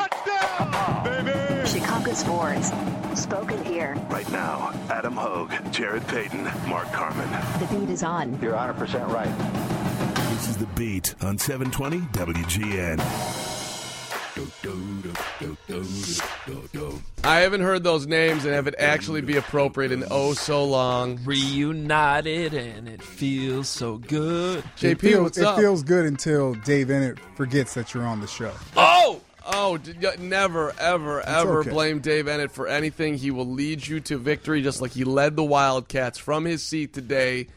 Touchdown, baby! Chicago sports. Spoken here. Right now, Adam Hogue, Jared Payton, Mark Carman. The beat is on. You're 100% right. This is The Beat on 720 WGN. I haven't heard those names and have it actually be appropriate in oh so long. Reunited and it feels so good. JP, what's up? It feels good until Dave Ennett forgets that you're on the show. Never, ever okay. blame Dave Ennett for anything. He will lead you to victory just like he led the Wildcats from his seat today.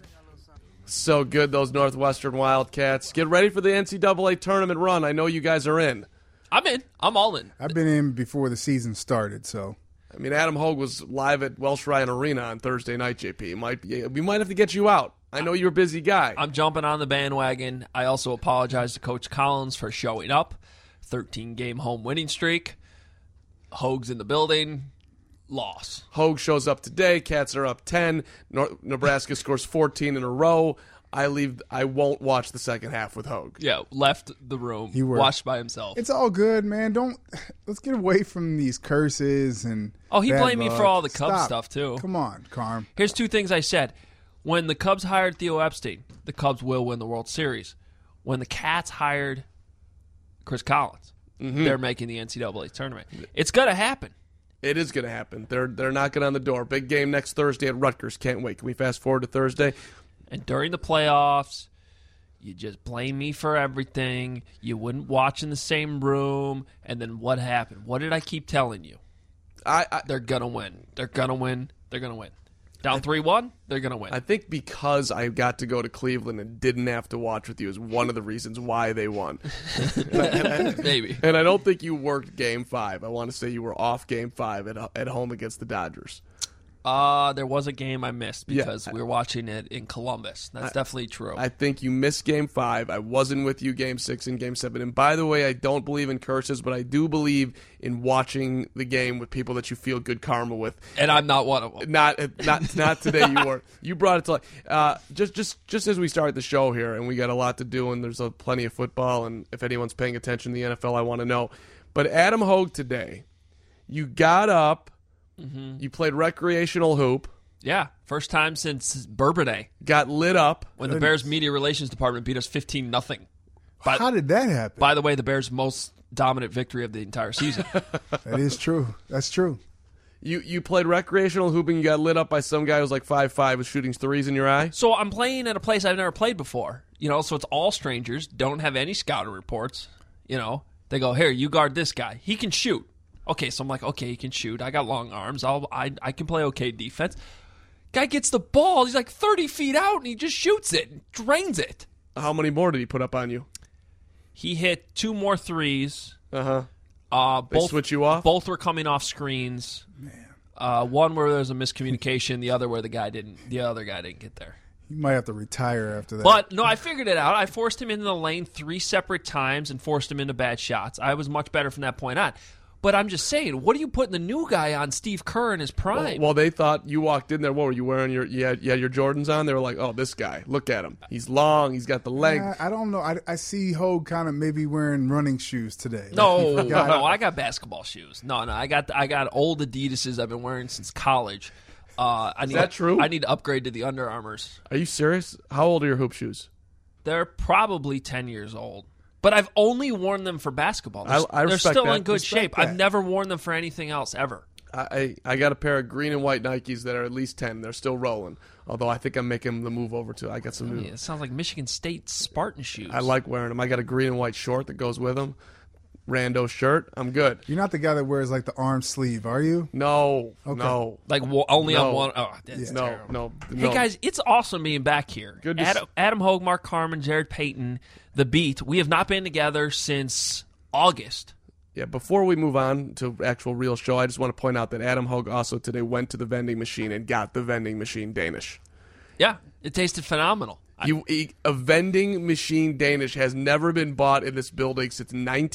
So good, those Northwestern Wildcats. Get ready for the NCAA tournament run. I know you guys are in. I'm in. I'm all in. I've been in before the season started, so. I mean, Adam Hogue was live at Welsh Ryan Arena on Thursday night, JP. We might have to get you out. I know you're a busy guy. I'm jumping on the bandwagon. I also apologize to Coach Collins for showing up. 13-game home winning streak. Hogue's in the building. Loss. Hogue shows up today. Cats are up 10. Nebraska scores 14 in a row. I won't watch the second half with Hogue. Yeah, left the room. Watched by himself. It's all good, man. Let's get away from these curses and. Oh, he bad blamed me luck. for all the Cubs Stop. stuff too. Come on, Carm. Here's two things I said. When the Cubs hired Theo Epstein, the Cubs will win the World Series. When the Cats hired Chris Collins, they're making the NCAA tournament. It's gonna happen. It is going to happen. They're knocking on the door. Big game next Thursday at Rutgers. Can't wait. Can we fast forward to Thursday? And during the playoffs, you just blame me for everything. You wouldn't watch in the same room. And then what happened? What did I keep telling you? They're going to win. They're going to win. They're going to win. Down 3-1, they're going to win. I think because I got to go to Cleveland and didn't have to watch with you is one of the reasons why they won. Maybe. And I don't think you worked Game 5. I want to say you were off Game 5 at home against the Dodgers. There was a game I missed because we were watching it in Columbus. That's definitely true. I think you missed Game 5. I wasn't with you Game 6 and Game 7. And by the way, I don't believe in curses, but I do believe in watching the game with people that you feel good karma with. And I'm not one of them. Not today. You were. You brought it to life. Just as we start the show here, and we got a lot to do, and there's plenty of football, and if anyone's paying attention to the NFL, I want to know. But Adam Hogue today, you got up. You played recreational hoop. Yeah, first time since Bourbonnais. Got lit up. When the Bears media relations department beat us 15-0. How did that happen? By the way, the Bears' most dominant victory of the entire season. That is true. That's true. You played recreational hoop and you got lit up by some guy who's like 5'5" with shooting threes in your eye? So I'm playing at a place I've never played before. So it's all strangers, don't have any scouting reports. They go, here, you guard this guy. He can shoot. Okay, so I'm like, okay, he can shoot. I got long arms. I can play okay defense. Guy gets the ball. He's like 30 feet out, and he just shoots it and drains it. How many more did he put up on you? He hit 2 more threes. They switch you off? Both were coming off screens. Man. One where there was a miscommunication. The other where the other guy didn't get there. You might have to retire after that. But, no, I figured it out. I forced him into the lane 3 separate times and forced him into bad shots. I was much better from that point on. But I'm just saying, what are you putting the new guy on Steve Kerr in his prime? Well, they thought you walked in there. What were you wearing? You had your Jordans on? They were like, oh, this guy. Look at him. He's long. He's got the length. I don't know. I see Hogue kind of maybe wearing running shoes today. No, I got basketball shoes. No, I got old Adidas's I've been wearing since college. Is that true? I need to upgrade to the Under Armours. Are you serious? How old are your hoop shoes? They're probably 10 years old. But I've only worn them for basketball. They're still in good shape. I've never worn them for anything else ever. I got a pair of green and white Nikes that are at least 10. They're still rolling. Although I think I'm making the move over to. I got some new. It sounds like Michigan State Spartan shoes. I like wearing them. I got a green and white short that goes with them. Rando shirt. I'm good. You're not the guy that wears like the arm sleeve, are you? No. Okay. No. Like only on one. Oh, that's terrible. No. Hey guys, it's awesome being back here. Good. Adam Hogue, Mark Carman, Jared Payton, The Beat. We have not been together since August. Yeah, before we move on to actual real show, I just want to point out that Adam Hogue also today went to the vending machine and got the vending machine Danish. Yeah, it tasted phenomenal. A vending machine Danish has never been bought in this building since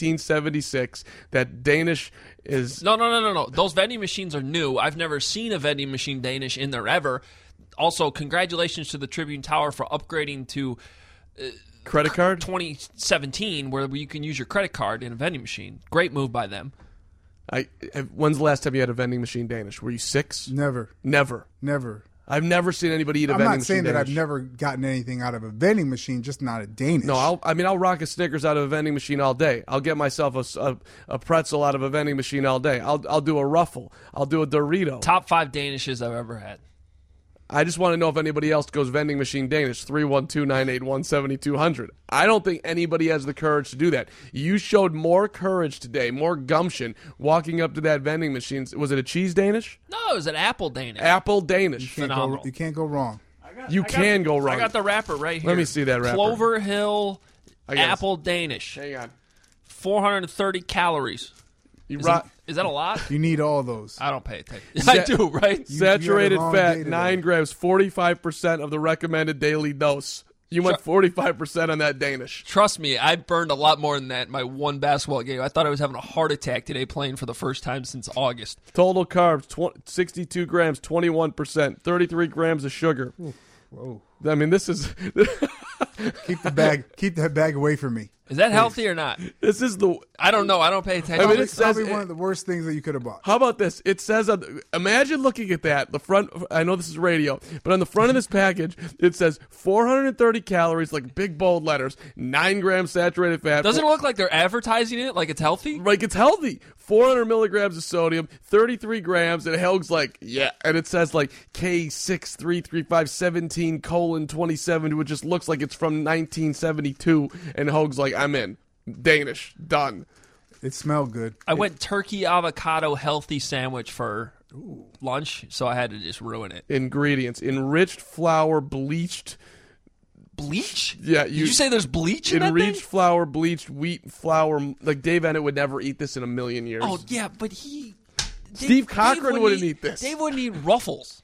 1976. That Danish is... No. Those vending machines are new. I've never seen a vending machine Danish in there ever. Also, congratulations to the Tribune Tower for upgrading to Credit card? 2017 where you can use your credit card in a vending machine. Great move by them. When's the last time you had a vending machine Danish? Were you 6? Never. Never. I've never seen anybody eat a vending machine. I'm not saying that Danish. I've never gotten anything out of a vending machine, just not a Danish. No, I'll rock a Snickers out of a vending machine all day. I'll get myself a pretzel out of a vending machine all day. I'll do a Ruffle. I'll do a Dorito. Top 5 Danishes I've ever had. I just want to know if anybody else goes vending machine Danish. 312-981-7200. I don't think anybody has the courage to do that. You showed more courage today, more gumption, walking up to that vending machine. Was it a cheese Danish? No, it was an apple Danish. Apple Danish. Phenomenal. You can't go wrong. You can go wrong. I got the wrapper right here. Let me see that wrapper. Clover Hill Apple Danish. Hang on. 430 calories. Is that a lot? You need all those. I don't pay attention. I do, right? Saturated wrong fat, day today. 9 grams, 45% of the recommended daily dose. You went 45% on that Danish. Trust me, I burned a lot more than that in my one basketball game. I thought I was having a heart attack today playing for the first time since August. Total carbs, 62 grams, 21%, 33 grams of sugar. Whoa. I mean, this is... Keep that bag away from me. Is that healthy or not? This is the... I don't know. I don't pay attention. I mean, It's probably one of the worst things that you could have bought. How about this? It says, imagine looking at that, the front, I know this is radio, but on the front of this package, it says 430 calories, like big bold letters, 9 grams saturated fat. Doesn't it look like they're advertising it like it's healthy? Like it's healthy. 400 milligrams of sodium, 33 grams, and Helg's like, yeah. And it says like K633517:27, which just looks like it's from 1972. And Hoag's like, I'm in. Danish. Done. It smelled good. I went turkey avocado healthy sandwich for lunch, so I had to just ruin it. Ingredients: enriched flour, bleached. Bleach? Yeah, Did you say there's bleach in that enriched thing? flour, bleached wheat flour. Like Dave Ennett would never eat this in a million years. Oh, yeah, but Steve Cochran wouldn't eat this. Dave wouldn't eat Ruffles.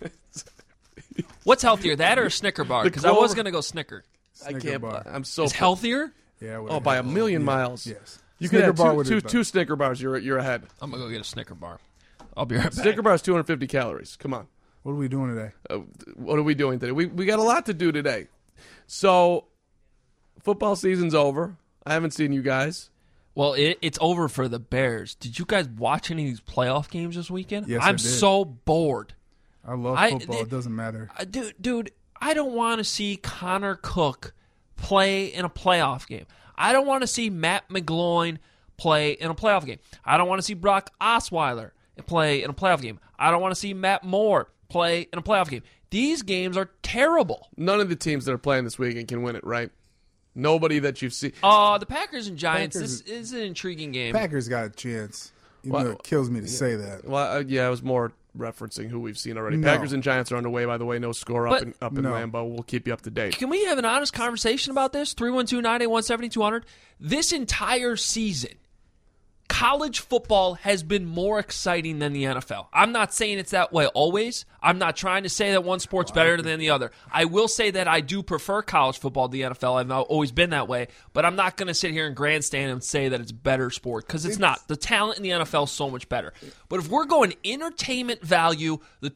What's healthier, that or a Snicker bar? The Because I was Clover- going to go Snicker. I Snicker can't. bar. I'm so. It's healthier? Yeah. Oh, by a million miles. Yes. You could have bar would have two Snicker bars. You're ahead. I'm going to go get a Snicker bar. I'll be right back. Snicker bar is 250 calories. Come on. What are we doing today? What are we doing today? We got a lot to do today. So, football season's over. I haven't seen you guys. Well, it's over for the Bears. Did you guys watch any of these playoff games this weekend? Yes, I I'm did. so bored. I love football. It doesn't matter. Dude, I don't want to see Connor Cook play in a playoff game. I don't want to see Matt McGloin play in a playoff game. I don't want to see Brock Osweiler play in a playoff game. I don't want to see Matt Moore play in a playoff game. These games are terrible. None of the teams that are playing this weekend can win it, right? Nobody that you've seen. The Packers and Giants, Packers- this is an intriguing game. Packers got a chance. Even though it kills me to say that. Well, yeah, I was more referencing who we've seen already. No. Packers and Giants are underway, by the way. No score up in No. Lambeau. We'll keep you up to date. Can we have an honest conversation about this? 312-981-7200. This entire season, college football has been more exciting than the NFL. I'm not saying it's that way always. I'm not trying to say that one sport's better than the other. I will say that I do prefer college football to the NFL. I've always been that way. But I'm not going to sit here and grandstand and say that it's a better sport because it's not. The talent in the NFL is so much better. But if we're going entertainment value, the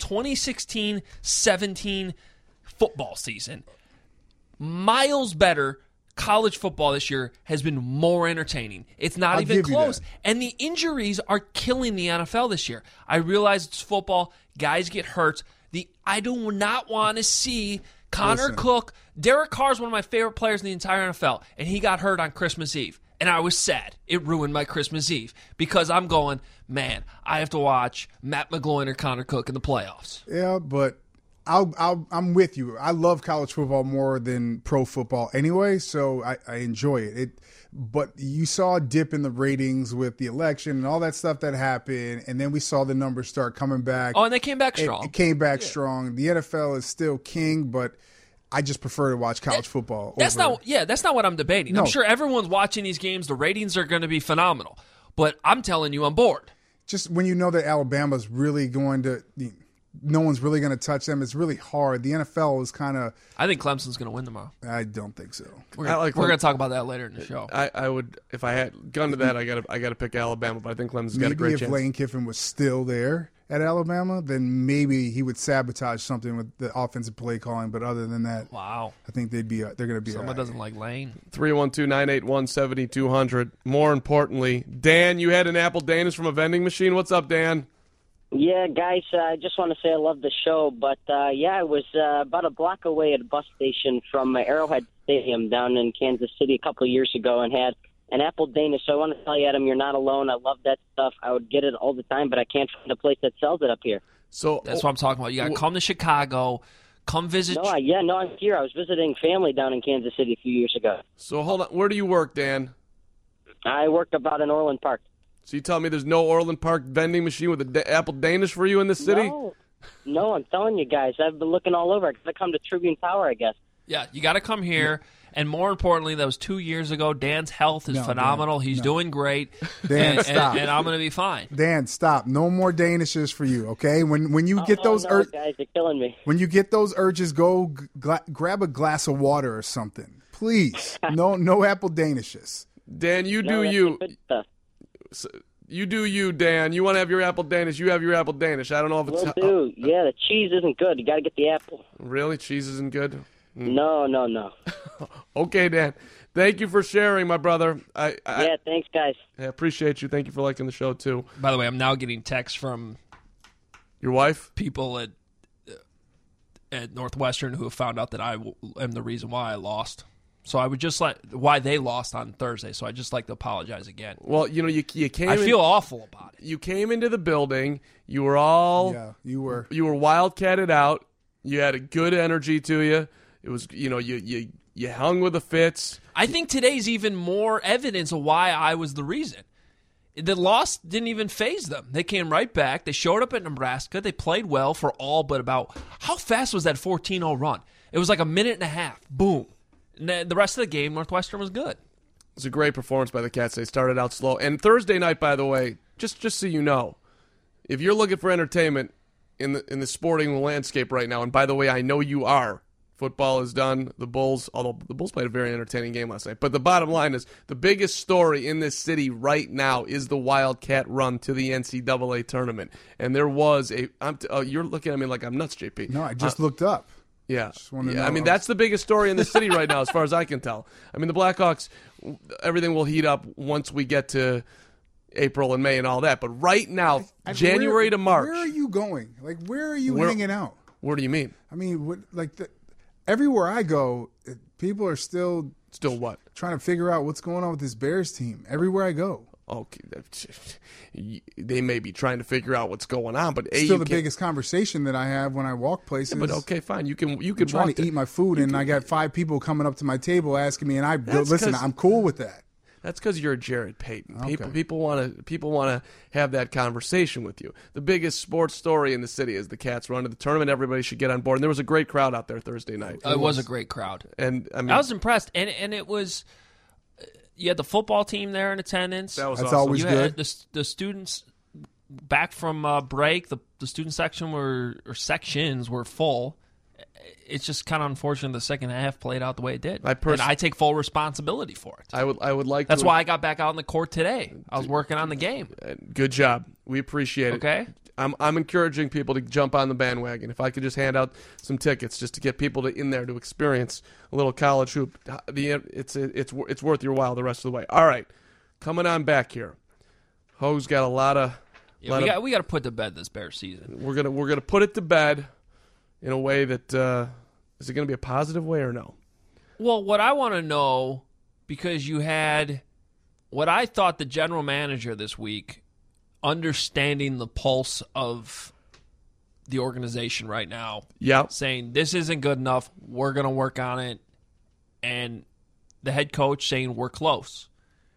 2016-17 football season, miles better. College football this year has been more entertaining. It's not I'll even give you close. that. And the injuries are killing the NFL this year. I realize it's football. Guys get hurt. I do not want to see Connor Cook. Derek Carr is one of my favorite players in the entire NFL, and he got hurt on Christmas Eve. And I was sad. It ruined my Christmas Eve because I'm going, man, I have to watch Matt McGloin or Connor Cook in the playoffs. Yeah, but I'm with you. I love college football more than pro football anyway, so I enjoy it. But you saw a dip in the ratings with the election and all that stuff that happened, and then we saw the numbers start coming back. Oh, and they came back strong. It came back strong. The NFL is still king, but I just prefer to watch college football. That's not what I'm debating. No. I'm sure everyone's watching these games. The ratings are going to be phenomenal. But I'm telling you, I'm bored. Just when you know that Alabama's really going to no one's really going to touch them, it's really hard. The NFL is kind of I think Clemson's going to win tomorrow. I don't think so. We're going to talk about that later in the show. I would, if I had gone to that, I got to pick Alabama, but I think Clemson's got a Maybe great if chance. Lane Kiffin was still there at Alabama, then maybe he would sabotage something with the offensive play calling. But other than that, Wow. I think they're going to be. Someone all right. doesn't like Lane. 312-981-7200. More importantly, Dan, you had an apple Danish from a vending machine. What's up, Dan? Yeah, guys, I just want to say I love the show, but I was about a block away at a bus station from Arrowhead Stadium down in Kansas City a couple of years ago and had an apple Danish. So I want to tell you, Adam, you're not alone. I love that stuff. I would get it all the time, but I can't find a place that sells it up here. So That's what I'm talking about. You got to come to Chicago. Come visit. No, I'm here. I was visiting family down in Kansas City a few years ago. So hold on. Where do you work, Dan? I worked about in Orland Park. So you tell me there's no Orland Park vending machine with an apple Danish for you in this city? No, I'm telling you guys. I've been looking all over. I got to come to Tribune Tower, I guess. Yeah, you got to come here. And more importantly, that was 2 years ago. Dan's health is phenomenal. He's doing great. Dan, stop. And I'm going to be fine. Dan, stop. No more Danishes for you, okay? When you get those guys, you're killing me. when you get those urges, go grab a glass of water or something, please. No apple Danishes. Dan, you do No, that's you. the good stuff. You do you, Dan. You want to have your apple Danish, you have your apple Danish. I don't know if it's... Will do. Yeah, the cheese isn't good. You got to get the apple. Really? Cheese isn't good? No. Okay, Dan. Thank you for sharing, my brother. Yeah, thanks, guys. I appreciate you. Thank you for liking the show, too. By the way, I'm now getting texts from Your wife? people at Northwestern who have found out that I am the reason why I lost. So I would just why they lost on Thursday. So I just like to apologize again. Well, you came I feel awful about it. You came into the building. You were all... Yeah, you were. You were wildcatted out. You had a good energy to you. It was, you hung with the fits. I think today's even more evidence of why I was the reason. The loss didn't even faze them. They came right back. They showed up at Nebraska. They played well for all but about... How fast was that 14-0 run? It was like a minute and a half. Boom. And then the rest of the game, Northwestern was good. It was a great performance by the Cats. They started out slow. And Thursday night, by the way, just so you know, if you're looking for entertainment in the sporting landscape right now, and by the way, I know you are, football is done. The Bulls, although the Bulls played a very entertaining game last night. But the bottom line is the biggest story in this city right now is the Wildcat run to the NCAA tournament. And there was you're looking at me like I'm nuts, JP. No, I just looked up. Yeah. wanna know. I mean, that's the biggest story in the city right now, as far as I can tell. I mean, the Blackhawks, everything will heat up once we get to April and May and all that. But right now, January to March. Where are you going? Like, where are you hanging out? What do you mean? I mean, everywhere I go, people are still what? trying to figure out what's going on with this Bears team. Everywhere I go. Okay, they may be trying to figure out what's going on, but Still the biggest conversation that I have when I walk places. Yeah, but okay, fine. You can I'm trying to eat my food, and I got 5 people coming up to my table asking me, and listen, I'm cool with that. That's because you're Jared Payton. Okay. People want to have that conversation with you. The biggest sports story in the city is the Cats run to the tournament. Everybody should get on board. And there was a great crowd out there Thursday night. It was a great crowd. And I mean, I was impressed. And it was... You had the football team there in attendance. That's awesome. Always you good. Had the students back from break. The student section sections were full. It's just kind of unfortunate the second half played out the way it did. And I take full responsibility for it. I would like. That's why I got back out on the court today. I was working on the game. Good job. We appreciate it. Okay. I'm encouraging people to jump on the bandwagon. If I could just hand out some tickets just to get people in there to experience a little college hoop, it's worth your while the rest of the way. All right, coming on back here. Ho's got a lot of. Yeah, we got to put to bed this Bears season. We're gonna put it to bed in a way that is it going to be a positive way or no? Well, what I want to know, because you had what I thought the general manager this week understanding the pulse of the organization right now. Yeah. Saying this isn't good enough, we're going to work on it, and the head coach saying we're close.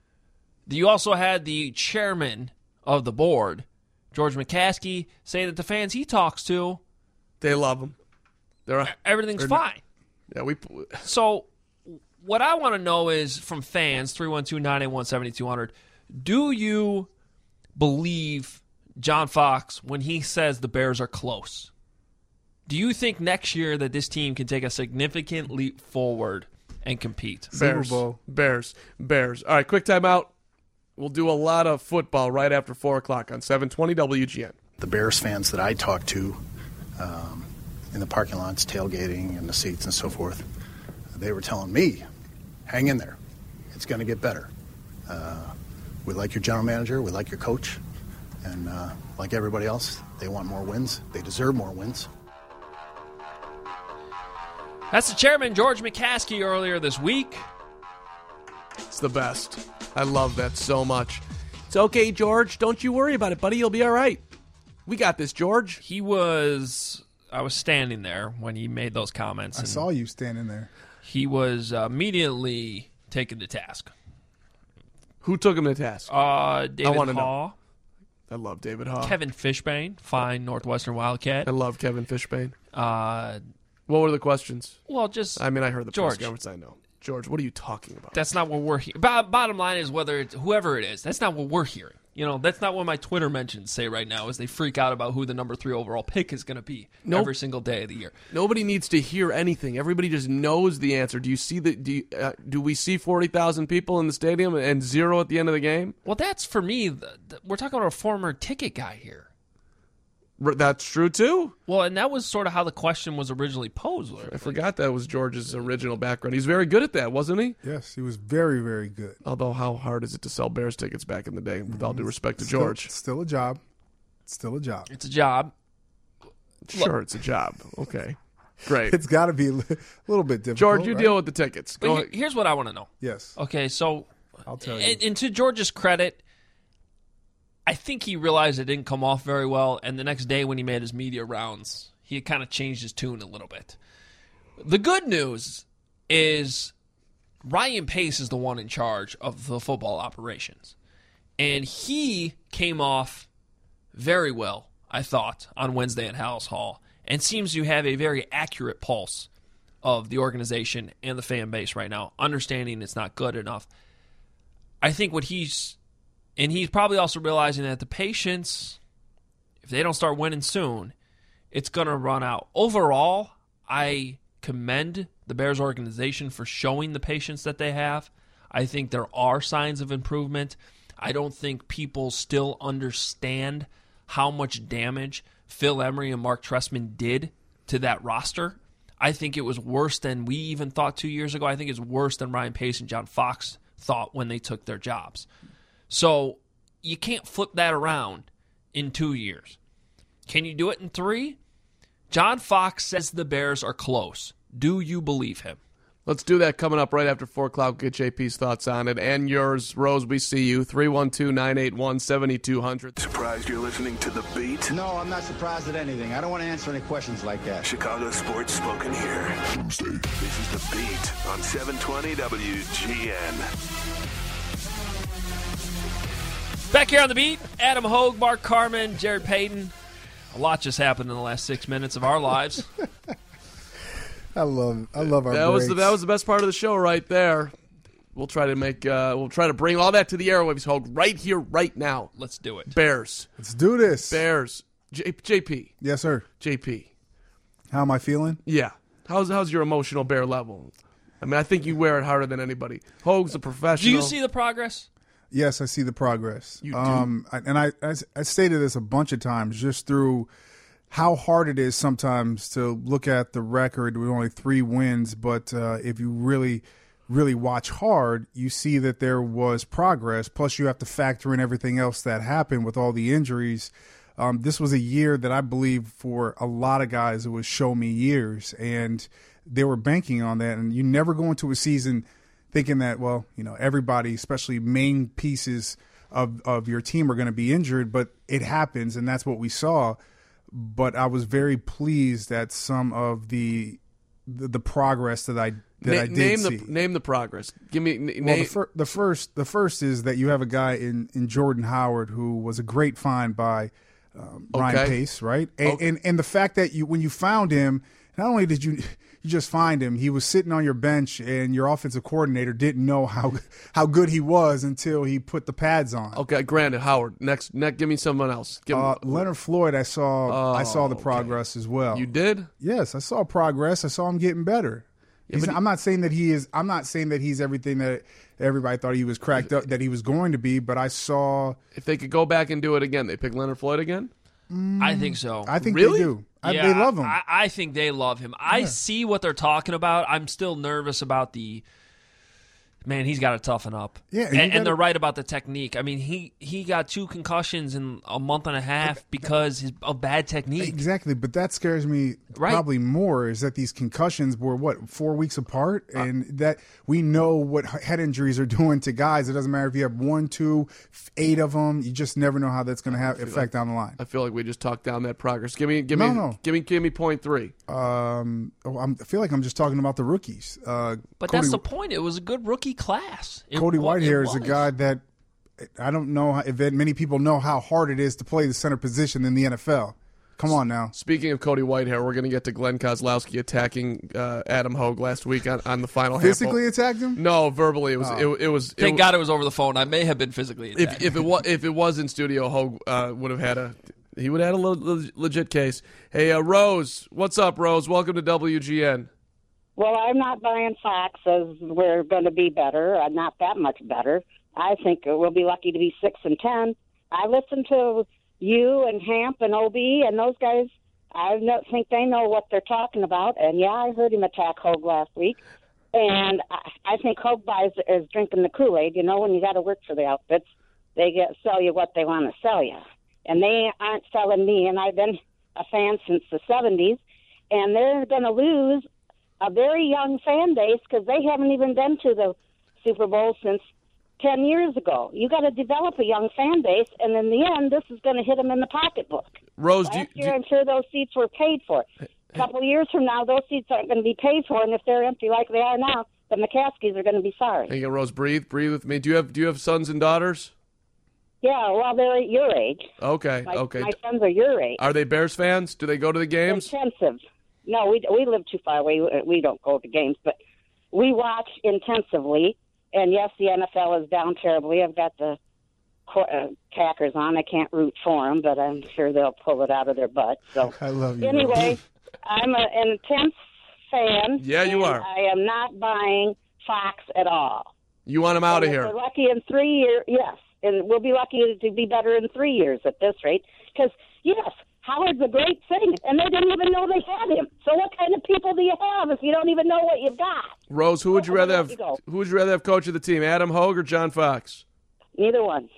You also had the chairman of the board, George McCaskey, say that the fans he talks to, they love him. Everything's fine. Yeah, So what I want to know is from fans, 312-981-7200, do you believe John Fox when he says the Bears are close? Do you think next year that this team can take a significant leap forward and compete? Bears. Super Bowl. Bears. All right, quick timeout. We'll do a lot of football right after 4 o'clock on 720 WGN. The Bears fans that I talked to in the parking lots, tailgating, and the seats and so forth, they were telling me, hang in there. It's going to get better. We like your general manager. We like your coach. And like everybody else, they want more wins. They deserve more wins. That's the chairman, George McCaskey, earlier this week. It's the best. I love that so much. It's okay, George. Don't you worry about it, buddy. You'll be all right. We got this, George. I was standing there when he made those comments. I saw you standing there. He was immediately taken to task. Who took him to task? David wanna Haw. I love David Haw. Kevin Fishbane, fine Northwestern Wildcat. I love Kevin Fishbane. What were the questions? Well, just I heard the George. press conference. I know. George, what are you talking about? That's not what we're hearing. Bottom line is whether it's whoever it is, that's not what we're hearing. That's not what my Twitter mentions say right now, is they freak out about who the number 3 overall pick is going to be every single day of the year. Nobody needs to hear anything. Everybody just knows the answer. Do you see do we see 40,000 people in the stadium and 0 at the end of the game? Well, that's for me. We're talking about a former ticket guy here. That's true, too. Well, and that was sort of how the question was originally posed. I forgot that was George's original background. He's very good at that, wasn't he? Yes, he was very, very good. Although, how hard is it to sell Bears tickets back in the day, with all due respect to George? Still a job. Still a job. It's a job. Sure, it's a job. Okay. Great. It's got to be a little bit difficult. George, you right? deal with the tickets. But here's what I want to know. Yes. Okay, so I'll tell you. And to George's credit, I think he realized it didn't come off very well, and the next day when he made his media rounds, he had kind of changed his tune a little bit. The good news is Ryan Pace is the one in charge of the football operations, and he came off very well, I thought, on Wednesday at Hallis Hall, and seems to have a very accurate pulse of the organization and the fan base right now, understanding it's not good enough. I think what he's probably also realizing that the patience, if they don't start winning soon, it's going to run out. Overall, I commend the Bears organization for showing the patience that they have. I think there are signs of improvement. I don't think people still understand how much damage Phil Emery and Mark Trestman did to that roster. I think it was worse than we even thought 2 years ago. I think it's worse than Ryan Pace and John Fox thought when they took their jobs. So you can't flip that around in 2 years. Can you do it in 3? John Fox says the Bears are close. Do you believe him? Let's do that coming up right after 4 o'clock. Get JP's thoughts on it. And yours, Rose, we see you. 312-981-7200. Surprised you're listening to The Beat? No, I'm not surprised at anything. I don't want to answer any questions like that. Chicago sports spoken here. This is The Beat on 720 WGN. Back here on The Beat, Adam Hogue, Mark Carman, Jared Payton. A lot just happened in the last 6 minutes of our lives. I love our that was the best part of the show right there. We'll try to bring all that to the airwaves, Hogue, right here, right now. Let's do it. Bears. Let's do this. Bears. JP. Yes, sir. JP. How am I feeling? Yeah. How's your emotional Bear level? I mean, I think you wear it harder than anybody. Hogue's a professional. Do you see the progress? Yes, I see the progress. You do. I stated this a bunch of times just through how hard it is sometimes to look at the record with only 3 wins, but if you really, really watch hard, you see that there was progress. Plus, you have to factor in everything else that happened with all the injuries. This was a year that I believe for a lot of guys it was show me years, and they were banking on that. And you never go into a season thinking that, well, everybody, especially main pieces of your team are going to be injured, but it happens, and that's what we saw. But I was very pleased at some of the progress that I did see. Name the progress. Give me. The first is that you have a guy in Jordan Howard who was a great find by Ryan Pace, right? And the fact that when you found him, not only did you just find him, he was sitting on your bench, and your offensive coordinator didn't know how good he was until he put the pads on. Okay, granted, Howard. Next, give me someone else. Leonard Floyd, I saw the progress as well. You did? Yes, I saw progress. I saw him getting better. Yeah, I'm not saying that he is. I'm not saying that he's everything that everybody thought he was cracked up that he was going to be. But I saw. If they could go back and do it again, they pick Leonard Floyd again. I think so. I think Really? they do. Yeah, They love him. I think they love him. I see what they're talking about. I'm still nervous about the. Man, he's got to toughen up. Yeah, and they're right about the technique. I mean, he got 2 concussions in a month and a half because of bad technique. Exactly, but that scares me probably more is that these concussions were, 4 weeks apart? And that we know what head injuries are doing to guys. It doesn't matter if you have 1, 2, 8 of them. You just never know how that's going to have effect down the line. I feel like we just talked down that progress. Give me point 3. I feel like I'm just talking about the rookies. But that's the point. It was a good rookie class. Cody Whitehair is a guy that I don't know if many people know how hard it is to play the center position in the NFL. Come on now. Speaking of Cody Whitehair, we're going to get to Glenn Kozlowski attacking Adam Hogue last week on the final. Physically attacked him? No, verbally. It was. Thank God it was over the phone. I may have been physically attacked. If it was in studio, Hogue would have had a legit case. Hey, Rose, what's up, Rose? Welcome to WGN. Well, I'm not buying Fox as we're going to be better. Not that much better. I think we'll be lucky to be 6-10. I listen to you and Hamp and OB and those guys. I think they know what they're talking about. And yeah, I heard him attack Hogue last week. And I think Hogue is drinking the Kool-Aid. You know, when you got to work for the outfits, they sell you what they want to sell you. And they aren't selling me. And I've been a fan since the 70s. And they're going to lose a very young fan base because they haven't even been to the Super Bowl since 10 years ago. You got to develop a young fan base, and in the end, this is going to hit them in the pocketbook. Rose, Last year, I'm sure those seats were paid for. A couple of years from now, those seats aren't going to be paid for, and if they're empty like they are now, the McCaskies are going to be sorry. Hey, Rose, breathe with me. Do you have sons and daughters? Yeah, well, they're your age. Okay. My sons are your age. Are they Bears fans? Do they go to the games? Intensive. No, we live too far away. We don't go to games, but we watch intensively. And yes, the NFL is down terribly. I've got the Packers on. I can't root for them, but I'm sure they'll pull it out of their butt. So I love you. Anyway, I'm an intense fan. Yeah, you are. I am not buying Fox at all. You want them out of here? We're lucky in 3 years. Yes, and we'll be lucky to be better in 3 years at this rate. Because yes, Howard's a great thing, and they didn't even know they had him. So what kind of people do you have if you don't even know what you've got? Rose, who would you rather have? Who would you rather have coach of the team, Adam Hogue or John Fox? Neither one.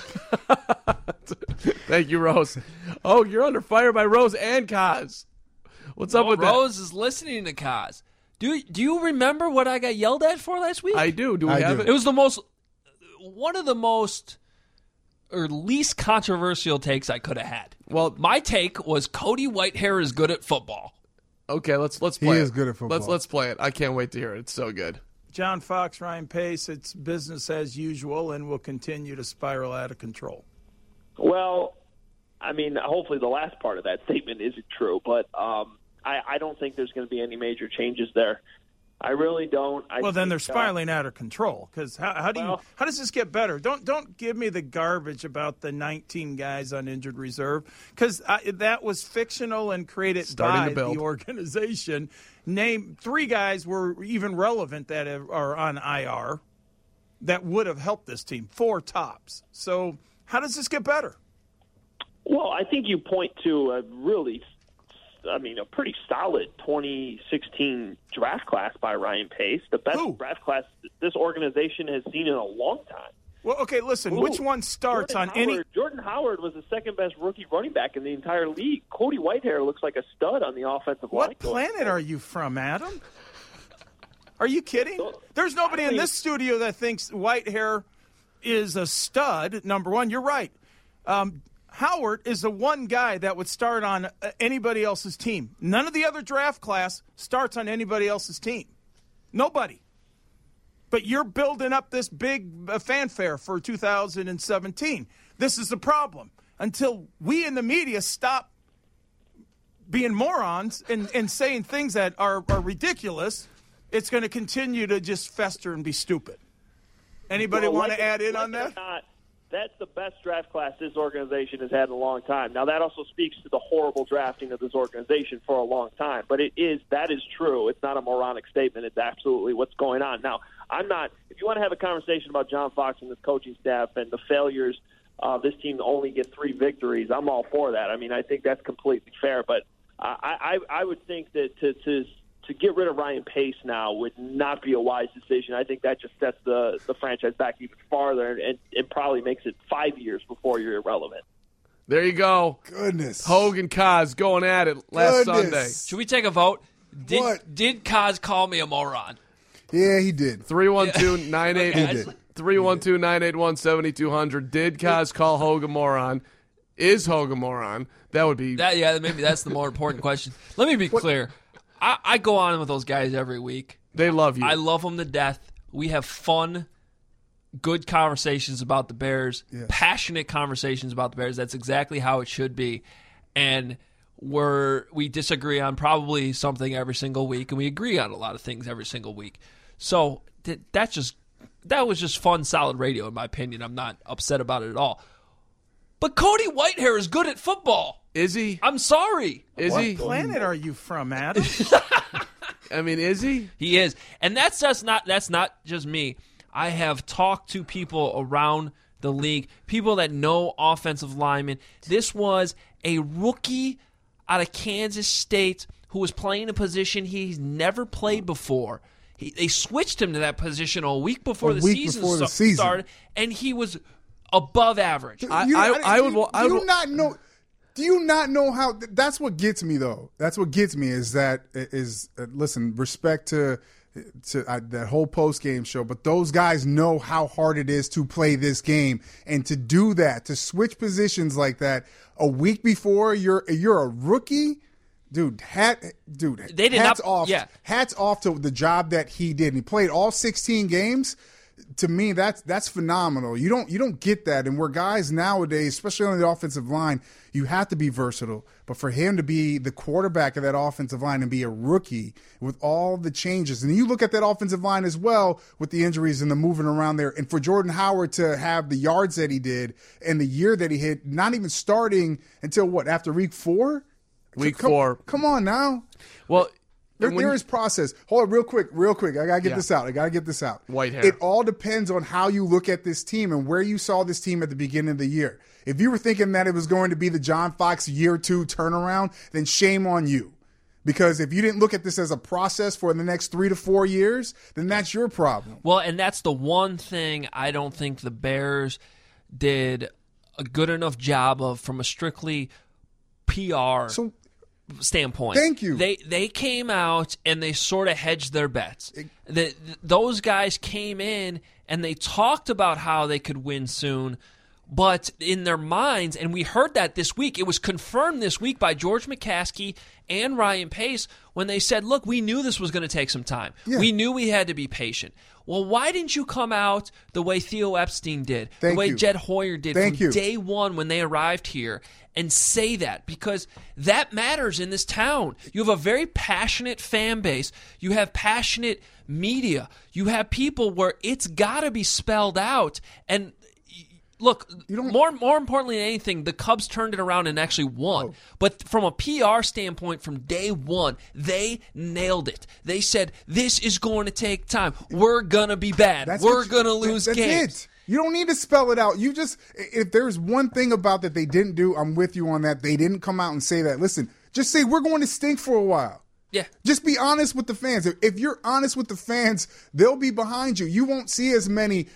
Thank you, Rose. Oh, you're under fire by Rose and Kaz. What's up with Rose is listening to Kaz. Do you remember what I got yelled at for last week? I do. Do we have it? It was one of the most or least controversial takes I could have had. Well, my take was Cody Whitehair is good at football. Okay, let's play. He is good at football. Let's play it. I can't wait to hear it. It's so good. John Fox, Ryan Pace, it's business as usual and will continue to spiral out of control. Well, I mean, hopefully the last part of that statement isn't true, but I don't think there's going to be any major changes there. I really don't. Then they're spiraling out of control. Because how does this get better? Don't give me the garbage about the 19 guys on injured reserve, because that was fictional and created by the organization. Name 3 guys were even relevant that are on IR that would have helped this team. 4 tops. So how does this get better? Well, I think you point to a pretty solid 2016 draft class by Ryan Pace, the best draft class this organization has seen in a long time. Well, okay, listen, which one starts Jordan Howard was the second-best rookie running back in the entire league. Cody Whitehair looks like a stud on the offensive line. What planet are you from, Adam? Are you kidding? There's nobody in this studio that thinks Whitehair is a stud, number one. You're right. Howard is the one guy that would start on anybody else's team. None of the other draft class starts on anybody else's team. Nobody. But you're building up this big fanfare for 2017. This is the problem. Until we in the media stop being morons and saying things that are ridiculous, it's going to continue to just fester and be stupid. Anybody want to add in on that? That's the best draft class this organization has had in a long time. Now, that also speaks to the horrible drafting of this organization for a long time. But that is true. It's not a moronic statement. It's absolutely what's going on. Now, if you want to have a conversation about John Fox and his coaching staff and the failures this team only get 3 victories, I'm all for that. I mean, I think that's completely fair. But I would think that to get rid of Ryan Pace now would not be a wise decision. I think that just sets the franchise back even farther and it probably makes it 5 years before you're irrelevant. There you go. Goodness. Hogue and Kaz going at it last Sunday. Should we take a vote? Did Kaz call me a moron? Yeah, he did. 312-981-7200. Did Kaz call Hogue a moron? Is Hogue a moron? That would be... maybe that's the more important question. Let me be clear. I go on with those guys every week. They love you. I love them to death. We have fun, good conversations about the Bears, passionate conversations about the Bears. That's exactly how it should be. And we disagree on probably something every single week, and we agree on a lot of things every single week. So that was just fun, solid radio, in my opinion. I'm not upset about it at all. But Cody Whitehair is good at football. Is he? I'm sorry. What planet are you from, Adam? I mean, is he? He is. And that's not just me. I have talked to people around the league, people that know offensive linemen. This was a rookie out of Kansas State who was playing a position he's never played before. They switched him to that position a week before the season started, and he was above average. Do you not know how? That's what gets me, though. That's what gets me listen, respect to that whole post-game show, but those guys know how hard it is to play this game, and to do that, to switch positions like that a week before you're a rookie. Hats off to the job that he did. And he played all 16 games. To me, that's phenomenal. You don't get that, and we're guys nowadays, especially on the offensive line, you have to be versatile. But for him to be the quarterback of that offensive line and be a rookie with all the changes, and you look at that offensive line as well with the injuries and the moving around there, and for Jordan Howard to have the yards that he did and the year that he hit, not even starting until after week 4. Week 4. Come on now. Well, there is process. Hold on, real quick. I got to get this out. Whitehair. It all depends on how you look at this team and where you saw this team at the beginning of the year. If you were thinking that it was going to be the John Fox year 2 turnaround, then shame on you. Because if you didn't look at this as a process for the next 3 to 4 years, then that's your problem. Well, and that's the one thing I don't think the Bears did a good enough job of from a strictly PR standpoint. Thank you. They came out and they sort of hedged their bets. Those guys came in and they talked about how they could win soon, but in their minds, and we heard that this week, it was confirmed this week by George McCaskey and Ryan Pace when they said, look, we knew this was going to take some time. Yeah. We knew we had to be patient. Well, why didn't you come out the way Theo Epstein did, the way Jed Hoyer did from day one when they arrived here, and say that? Because that matters in this town. You have a very passionate fan base. You have passionate media. You have people where it's got to be spelled out. And look, more importantly than anything, the Cubs turned it around and actually won. But from a PR standpoint, from day one, they nailed it. They said, this is going to take time. We're going to be bad. We're going to lose games. That's it. You don't need to spell it out. If there's one thing about that they didn't do, I'm with you on that. They didn't come out and say that. Listen, just say we're going to stink for a while. Yeah. Just be honest with the fans. If you're honest with the fans, they'll be behind you. You won't see as many,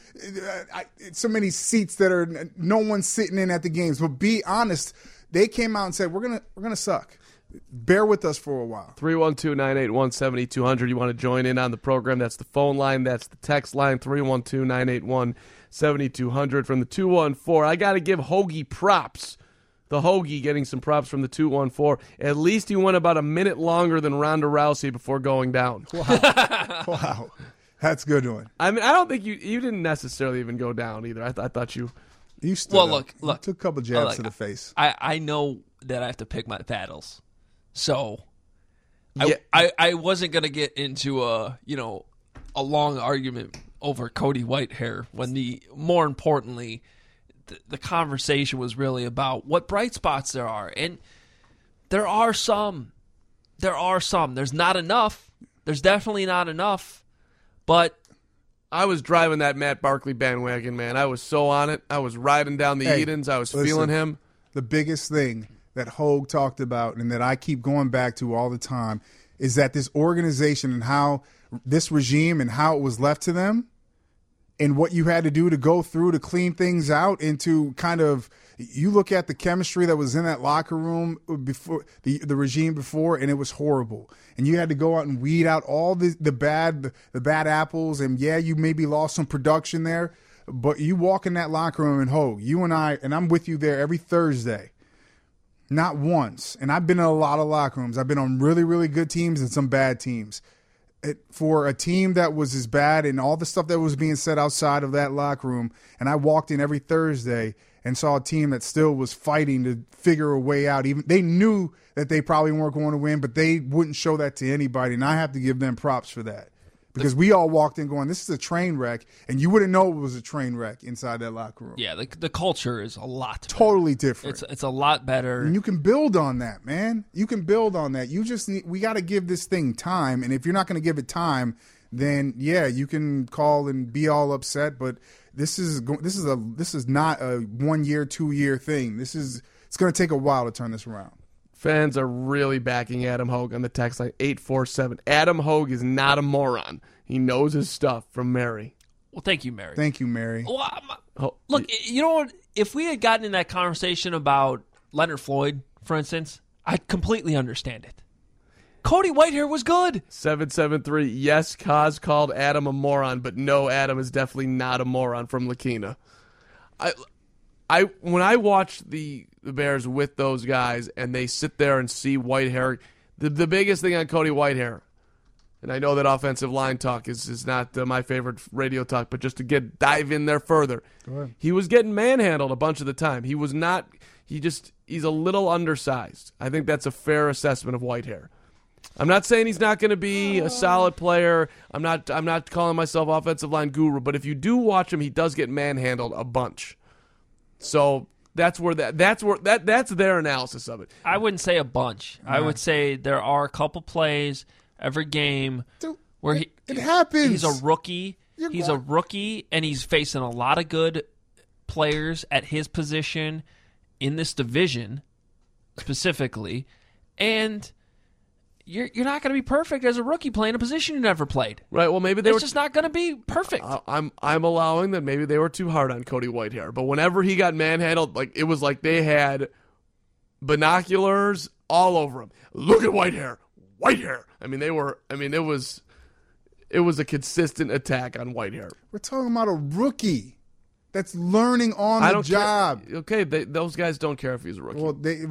so many seats that are no one's sitting in at the games. But be honest. They came out and said we're gonna suck. Bear with us for a while. 312-981-7200. You want to join in on the program? That's the phone line. That's the text line. 312-981-7200 from the 214. I got to give Hoagie props. The Hoagie getting some props from the 214. At least he went about a minute longer than Ronda Rousey before going down. Wow. Wow. That's a good one. I mean, I don't think you didn't necessarily even go down either. I thought you stood up. Look. You took a couple jabs to the face. I know that I have to pick my battles. So I wasn't going to get into a long argument over Cody Whitehair when more importantly, the conversation was really about what bright spots there are. And there are some. There's not enough. There's definitely not enough. But I was driving that Matt Barkley bandwagon, man. I was so on it. I was riding down the Edens. I was feeling him. The biggest thing that Hogue talked about and that I keep going back to all the time is that this organization and how this regime and how it was left to them and what you had to do to go through to clean things out and to kind of – you look at the chemistry that was in that locker room before the regime before, and it was horrible. And you had to go out and weed out all the bad apples. And, yeah, you maybe lost some production there. But you walk in that locker room and Hogue, you and I, and I'm with you there every Thursday. Not once. And I've been in a lot of locker rooms. I've been on really, really good teams and some bad teams. For a team that was as bad and all the stuff that was being said outside of that locker room, and I walked in every Thursday and saw a team that still was fighting to figure a way out. Even they knew that they probably weren't going to win, but they wouldn't show that to anybody, and I have to give them props for that. Because we all walked in going, this is a train wreck, and you wouldn't know it was a train wreck inside that locker room. Yeah, the culture is a lot totally different. It's a lot better. And you can build on that, man. You can build on that. You just we got to give this thing time, and if you're not going to give it time, then yeah, you can call and be all upset. But this is not a 1 year, 2 year thing. It's going to take a while to turn this around. Fans are really backing Adam Hogue on the text line 847. Adam Hogue is not a moron. He knows his stuff, from Mary. Well, thank you, Mary. Thank you, Mary. Well, look, you know what? If we had gotten in that conversation about Leonard Floyd, for instance, I'd completely understand it. Cody Whitehair was good. 773. Yes, Kaz called Adam a moron, but no, Adam is definitely not a moron, from Lakina. When I watch the Bears with those guys and they sit there and see Whitehair, the biggest thing on Cody Whitehair, and I know that offensive line talk is not my favorite radio talk, but just to dive in there further, he was getting manhandled a bunch of the time. He was not. He's a little undersized. I think that's a fair assessment of Whitehair. I'm not saying he's not going to be a solid player. I'm not calling myself offensive line guru, but if you do watch him, he does get manhandled a bunch. So that's their analysis of it. I wouldn't say a bunch. I would say there are a couple plays every game where it happens. He's a rookie. He's a rookie, and he's facing a lot of good players at his position in this division specifically, and you're not going to be perfect as a rookie playing a position you never played. Right. Well, maybe it's just not going to be perfect. I'm allowing that maybe they were too hard on Cody Whitehair, but whenever he got manhandled, it was like they had binoculars all over him. Look at Whitehair. I mean, it was a consistent attack on Whitehair. We're talking about a rookie that's learning on the job. Okay, those guys don't care if he's a rookie.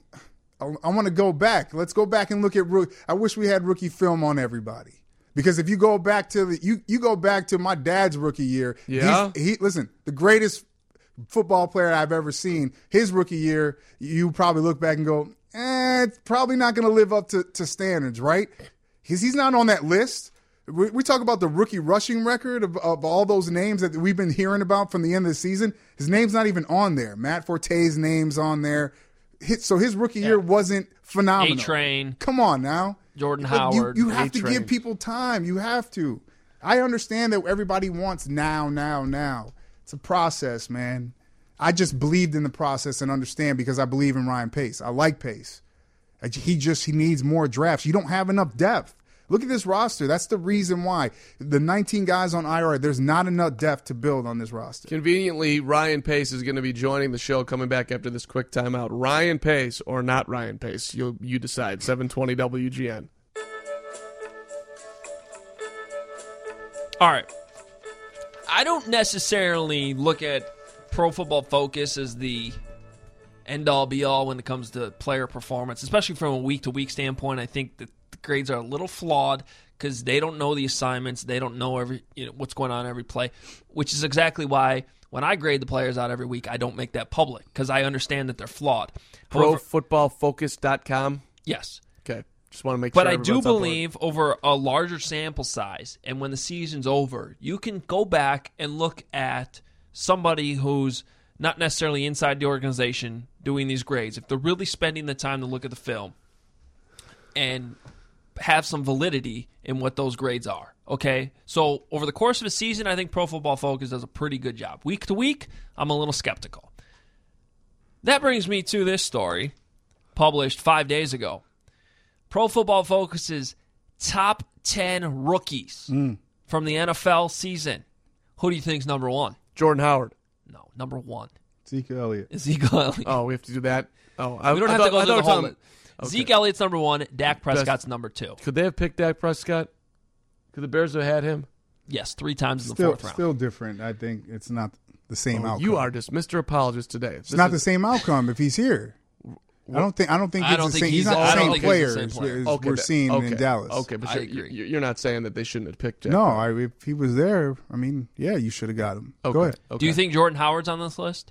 I want to go back. Let's go back and look at rookie. I wish we had rookie film on everybody, because if you go back to you go back to my dad's rookie year. Yeah. Listen, the greatest football player I've ever seen. His rookie year, you probably look back and go, it's probably not going to live up to standards, right? Because he's not on that list. We talk about the rookie rushing record of all those names that we've been hearing about from the end of the season. His name's not even on there. Matt Forte's name's on there. So his rookie year wasn't phenomenal. A-Train. Come on now. Jordan Howard. You have to give people time. You have to. I understand that everybody wants now. It's a process, man. I just believed in the process and understand because I believe in Ryan Pace. I like Pace. He needs more drafts. You don't have enough depth. Look at this roster. That's the reason why. The 19 guys on IR, there's not enough depth to build on this roster. Conveniently, Ryan Pace is going to be joining the show coming back after this quick timeout. Ryan Pace or not Ryan Pace? You decide. 720 WGN. All right. I don't necessarily look at Pro Football Focus as the end-all, be-all when it comes to player performance, especially from a week-to-week standpoint. I think that the grades are a little flawed because they don't know the assignments. They don't know what's going on every play, which is exactly why when I grade the players out every week, I don't make that public because I understand that they're flawed. ProFootballFocus.com? Yes. Okay. Just want to make sure. But I do believe over a larger sample size, and when the season's over, you can go back and look at somebody who's not necessarily inside the organization doing these grades. If they're really spending the time to look at the film and have some validity in what those grades are. Okay, so over the course of a season, I think Pro Football Focus does a pretty good job. Week to week, I'm a little skeptical. That brings me to this story, published 5 days ago. Pro Football Focus's top 10 rookies from the NFL season. Who do you think's number one? Jordan Howard. No, number one. Zeke Elliott. Ezekiel Elliott. Oh, we have to do that? Oh, we don't have to go through the whole list. Okay. Zeke Elliott's number one. Dak Prescott's number two. Could they have picked Dak Prescott? Could the Bears have had him? Yes, 3 times in the fourth round. Still different. I think it's not the same outcome. You are just Mr. Apologist today. It's not the same outcome if he's here. I don't think it's the same. He's not the same player as we're seeing in Dallas. Okay, but you're not saying that they shouldn't have picked Jack. No, if he was there, I mean, yeah, you should have got him. Okay. Go ahead. Okay. Do you think Jordan Howard's on this list?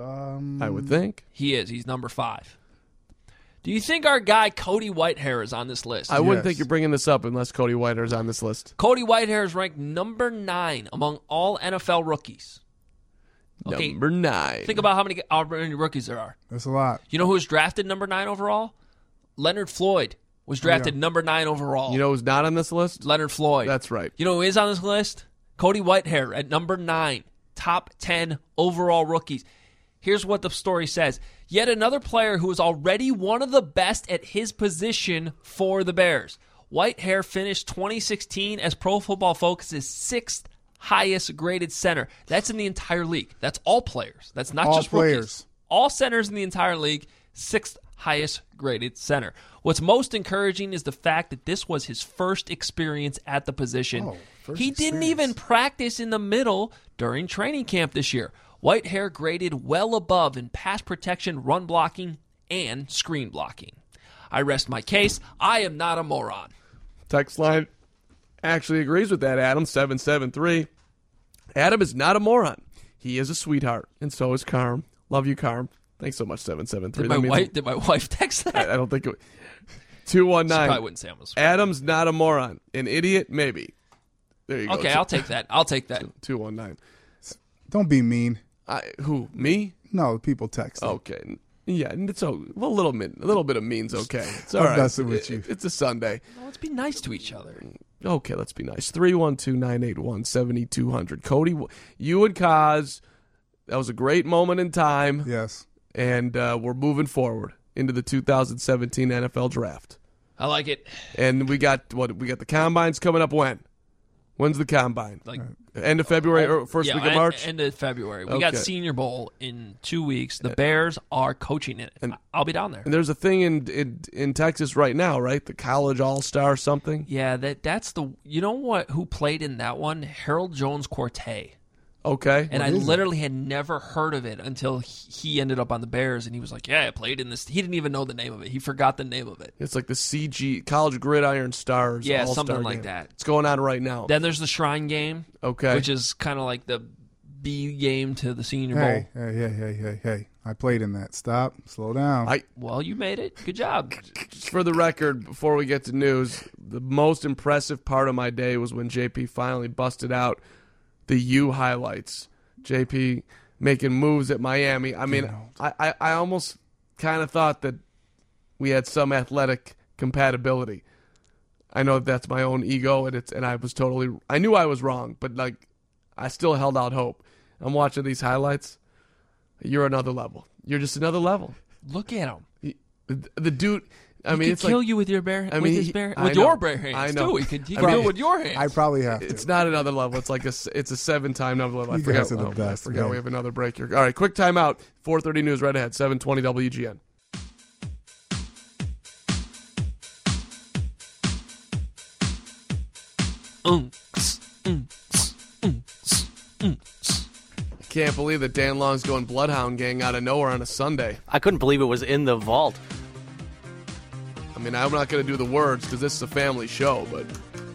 I would think. He is. He's number 5. Do you think our guy Cody Whitehair is on this list? I wouldn't think you're bringing this up unless Cody Whitehair is on this list. Cody Whitehair is ranked number 9 among all NFL rookies. Okay, number 9. Think about how many rookies there are. That's a lot. You know who was drafted number 9 overall? Leonard Floyd was drafted number 9 overall. You know who's not on this list? Leonard Floyd. That's right. You know who is on this list? Cody Whitehair at number 9. Top 10 overall rookies. Here's what the story says. Yet another player who is already one of the best at his position for the Bears. Whitehair finished 2016 as Pro Football Focus's 6th highest graded center. That's in the entire league. That's all players. That's not all just players. Rookies. All centers in the entire league, 6th highest graded center. What's most encouraging is the fact that this was his first experience at the position. He didn't even practice in the middle during training camp this year. Whitehair graded well above in pass protection, run blocking, and screen blocking. I rest my case. I am not a moron. Text line actually agrees with that, Adam, 773. Adam is not a moron. He is a sweetheart, and so is Carm. Love you, Carm. Thanks so much, 773. Did my wife text that? I don't think it 219. She probably wouldn't say I'm a sweetheart. Adam's not a moron. An idiot, maybe. There you go. Okay, I'll take that. 219. Don't be mean. Who, me? No, people text. Okay. Yeah, it's a little bit of mean's okay. It's all I'm right. messing with you. It's a Sunday. No, let's be nice to each other. Okay, let's be nice. 312-981-7200. Cody, you and Kaz, that was a great moment in time. Yes. And we're moving forward into the 2017 NFL Draft. I like it. And we got the Combines coming up when? When's the Combine? Like end of February or first week of March? End of February. We got Senior Bowl in 2 weeks. The Bears are coaching it. And I'll be down there. And there's a thing in Texas right now, right? The College All-Star something? Yeah, that's the – you know what? Who played in that one? Harold Jones-Corte. Okay. And I literally had never heard of it until he ended up on the Bears, and he was like, yeah, I played in this. He didn't even know the name of it. He forgot the name of it. It's like the CG, College Gridiron Stars. Yeah, All-Star something like game. that. It's going on right now. Then there's the Shrine Game. Okay. Which is kind of like the B game to the Senior Bowl. Hey. I played in that. Stop. Slow down. Well, you made it. Good job. Just for the record, before we get to news, the most impressive part of my day was when JP finally busted out the U highlights. JP making moves at Miami. I mean, I almost kind of thought that we had some athletic compatibility. I know that's my own ego, and I knew I was wrong, but like I still held out hope. I'm watching these highlights. You're another level. You're just another level. Look at him. The dude. I mean, it's kill you with your bare. With your bare hands. I know. Too. He can kill with your hands. I probably have to. It's not another level. It's like it's a 7-time number level. I guys are the best. I forgot we have another break here. All right, quick timeout. 4:30 news right ahead. 720 WGN. Can't believe that Dan Long's going Bloodhound Gang out of nowhere on a Sunday. I couldn't believe it was in the vault. I mean, I'm not going to do the words because this is a family show, but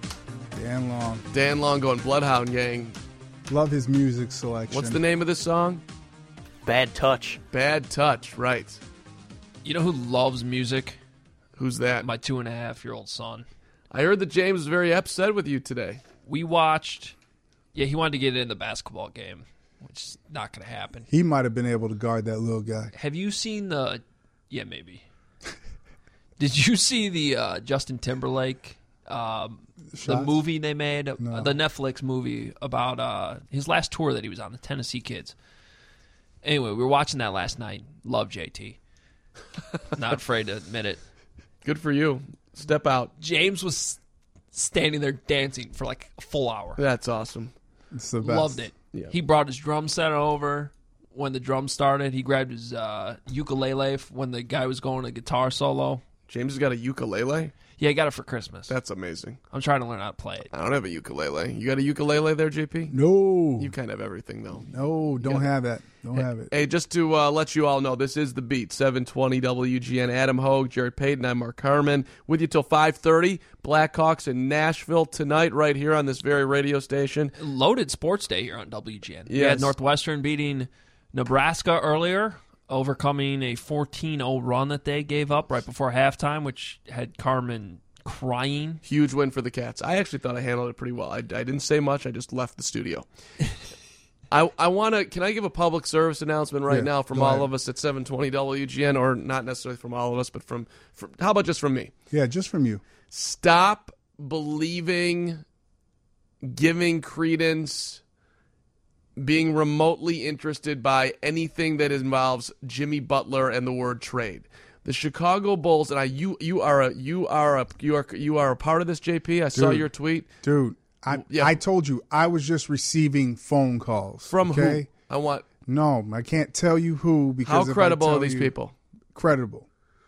Dan Long going Bloodhound Gang. Love his music selection. What's the name of this song? Bad Touch. Bad Touch, right. You know who loves music? Who's that? My 2.5-year-old son. I heard that James was very upset with you today. We watched... Yeah, he wanted to get in the basketball game, which is not going to happen. He might have been able to guard that little guy. Have you seen the... Yeah, maybe. Did you see the Justin Timberlake the Shots? movie they made, No. the Netflix movie about his last tour that he was on, the Tennessee Kids. Anyway, we were watching that last night. Love JT. Not afraid to admit it. Good for you. Step out. James was standing there dancing for like a full hour. That's awesome. It's the best. Loved it. Yeah. He brought his drum set over when the drum started. He grabbed his ukulele when the guy was going a guitar solo. James has got a ukulele? Yeah, he got it for Christmas. That's amazing. I'm trying to learn how to play it. I don't have a ukulele. You got a ukulele there, JP? No. You kind of have everything, though. No, don't have that. Don't have it. Hey, just to let you all know, this is The Beat, 720 WGN. Adam Hogue, Jared Payton, I'm Mark Harmon. With you till 5:30. Blackhawks in Nashville tonight, right here on this very radio station. Loaded sports day here on WGN. We Yes. had Northwestern beating Nebraska earlier, overcoming a 14-0 run that they gave up right before halftime, which had Carmen crying. Huge win for the Cats. I actually thought I handled it pretty well. I didn't say much. I just left the studio. I want to. Can I give a public service announcement right now from all of us at 720 WGN, or not necessarily from all of us, but from how about just from me? Yeah, just from you. Stop believing, giving credence, being remotely interested by anything that involves Jimmy Butler and the word trade. The Chicago Bulls, and you are a part of this, JP. I saw your tweet, dude. I told you I was just receiving phone calls from who? No, I can't tell you who because how credible are these people? Credible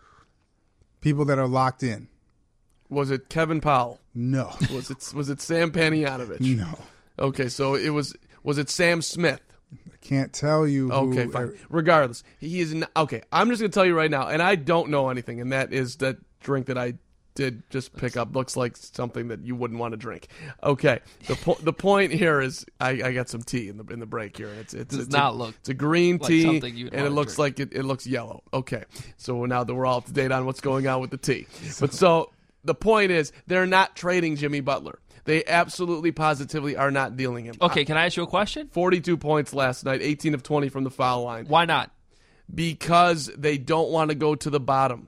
people that are locked in. Was it Kevin Powell? No. Was it Sam Panayotovich? No. Okay, so was it Sam Smith? I can't tell you who. Okay, fine. Regardless, he is not, okay. I'm just going to tell you right now, and I don't know anything, and that is that drink that I did just pick up looks like something that you wouldn't want to drink. Okay, the point here is I got some tea in the break here, and it's a green like tea, something you'd and want it to looks drink. like it looks yellow. Okay, so now that we're all up to date on what's going on with the tea, but so the point is they're not trading Jimmy Butler. They absolutely, positively are not dealing him. Okay, can I ask you a question? 42 points last night, 18 of 20 from the foul line. Why not? Because they don't want to go to the bottom.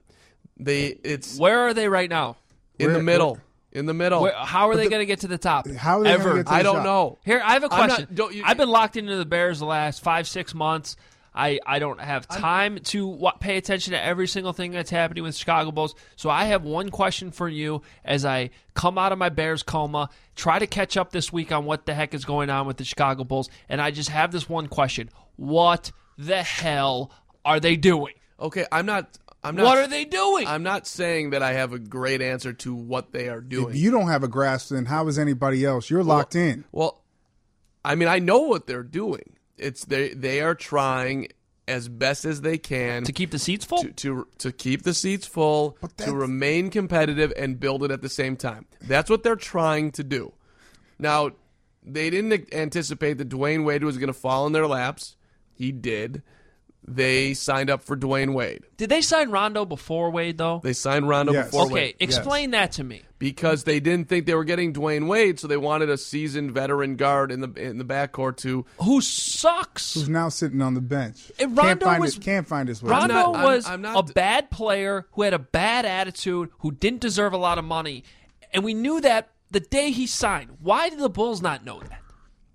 Where are they right now? In the middle. In the middle. How are they going to get to the top? How are they going to get to the I don't top? know. Here, I have a question. I've been locked into the Bears the last 5-6 months. I don't have time to pay attention to every single thing that's happening with Chicago Bulls. So I have one question for you as I come out of my Bears coma, try to catch up this week on what the heck is going on with the Chicago Bulls, and I just have this one question. What the hell are they doing? Okay, I'm not. What are they doing? I'm not saying that I have a great answer to what they are doing. If you don't have a grasp, then how is anybody else? You're locked in. Well, I mean, I know what they're doing. It's they are trying as best as they can to keep the seats full. To keep the seats full, to remain competitive and build it at the same time. That's what they're trying to do. Now, they didn't anticipate that Dwayne Wade was going to fall in their laps. He did. They signed up for Dwayne Wade. Did they sign Rondo before Wade, though? They signed Rondo before Wade. Okay, explain that to me. Because they didn't think they were getting Dwayne Wade, so they wanted a seasoned veteran guard in the backcourt who sucks. Who's now sitting on the bench. And can't find his way. Rondo was a bad player who had a bad attitude, who didn't deserve a lot of money, and we knew that the day he signed. Why did the Bulls not know that?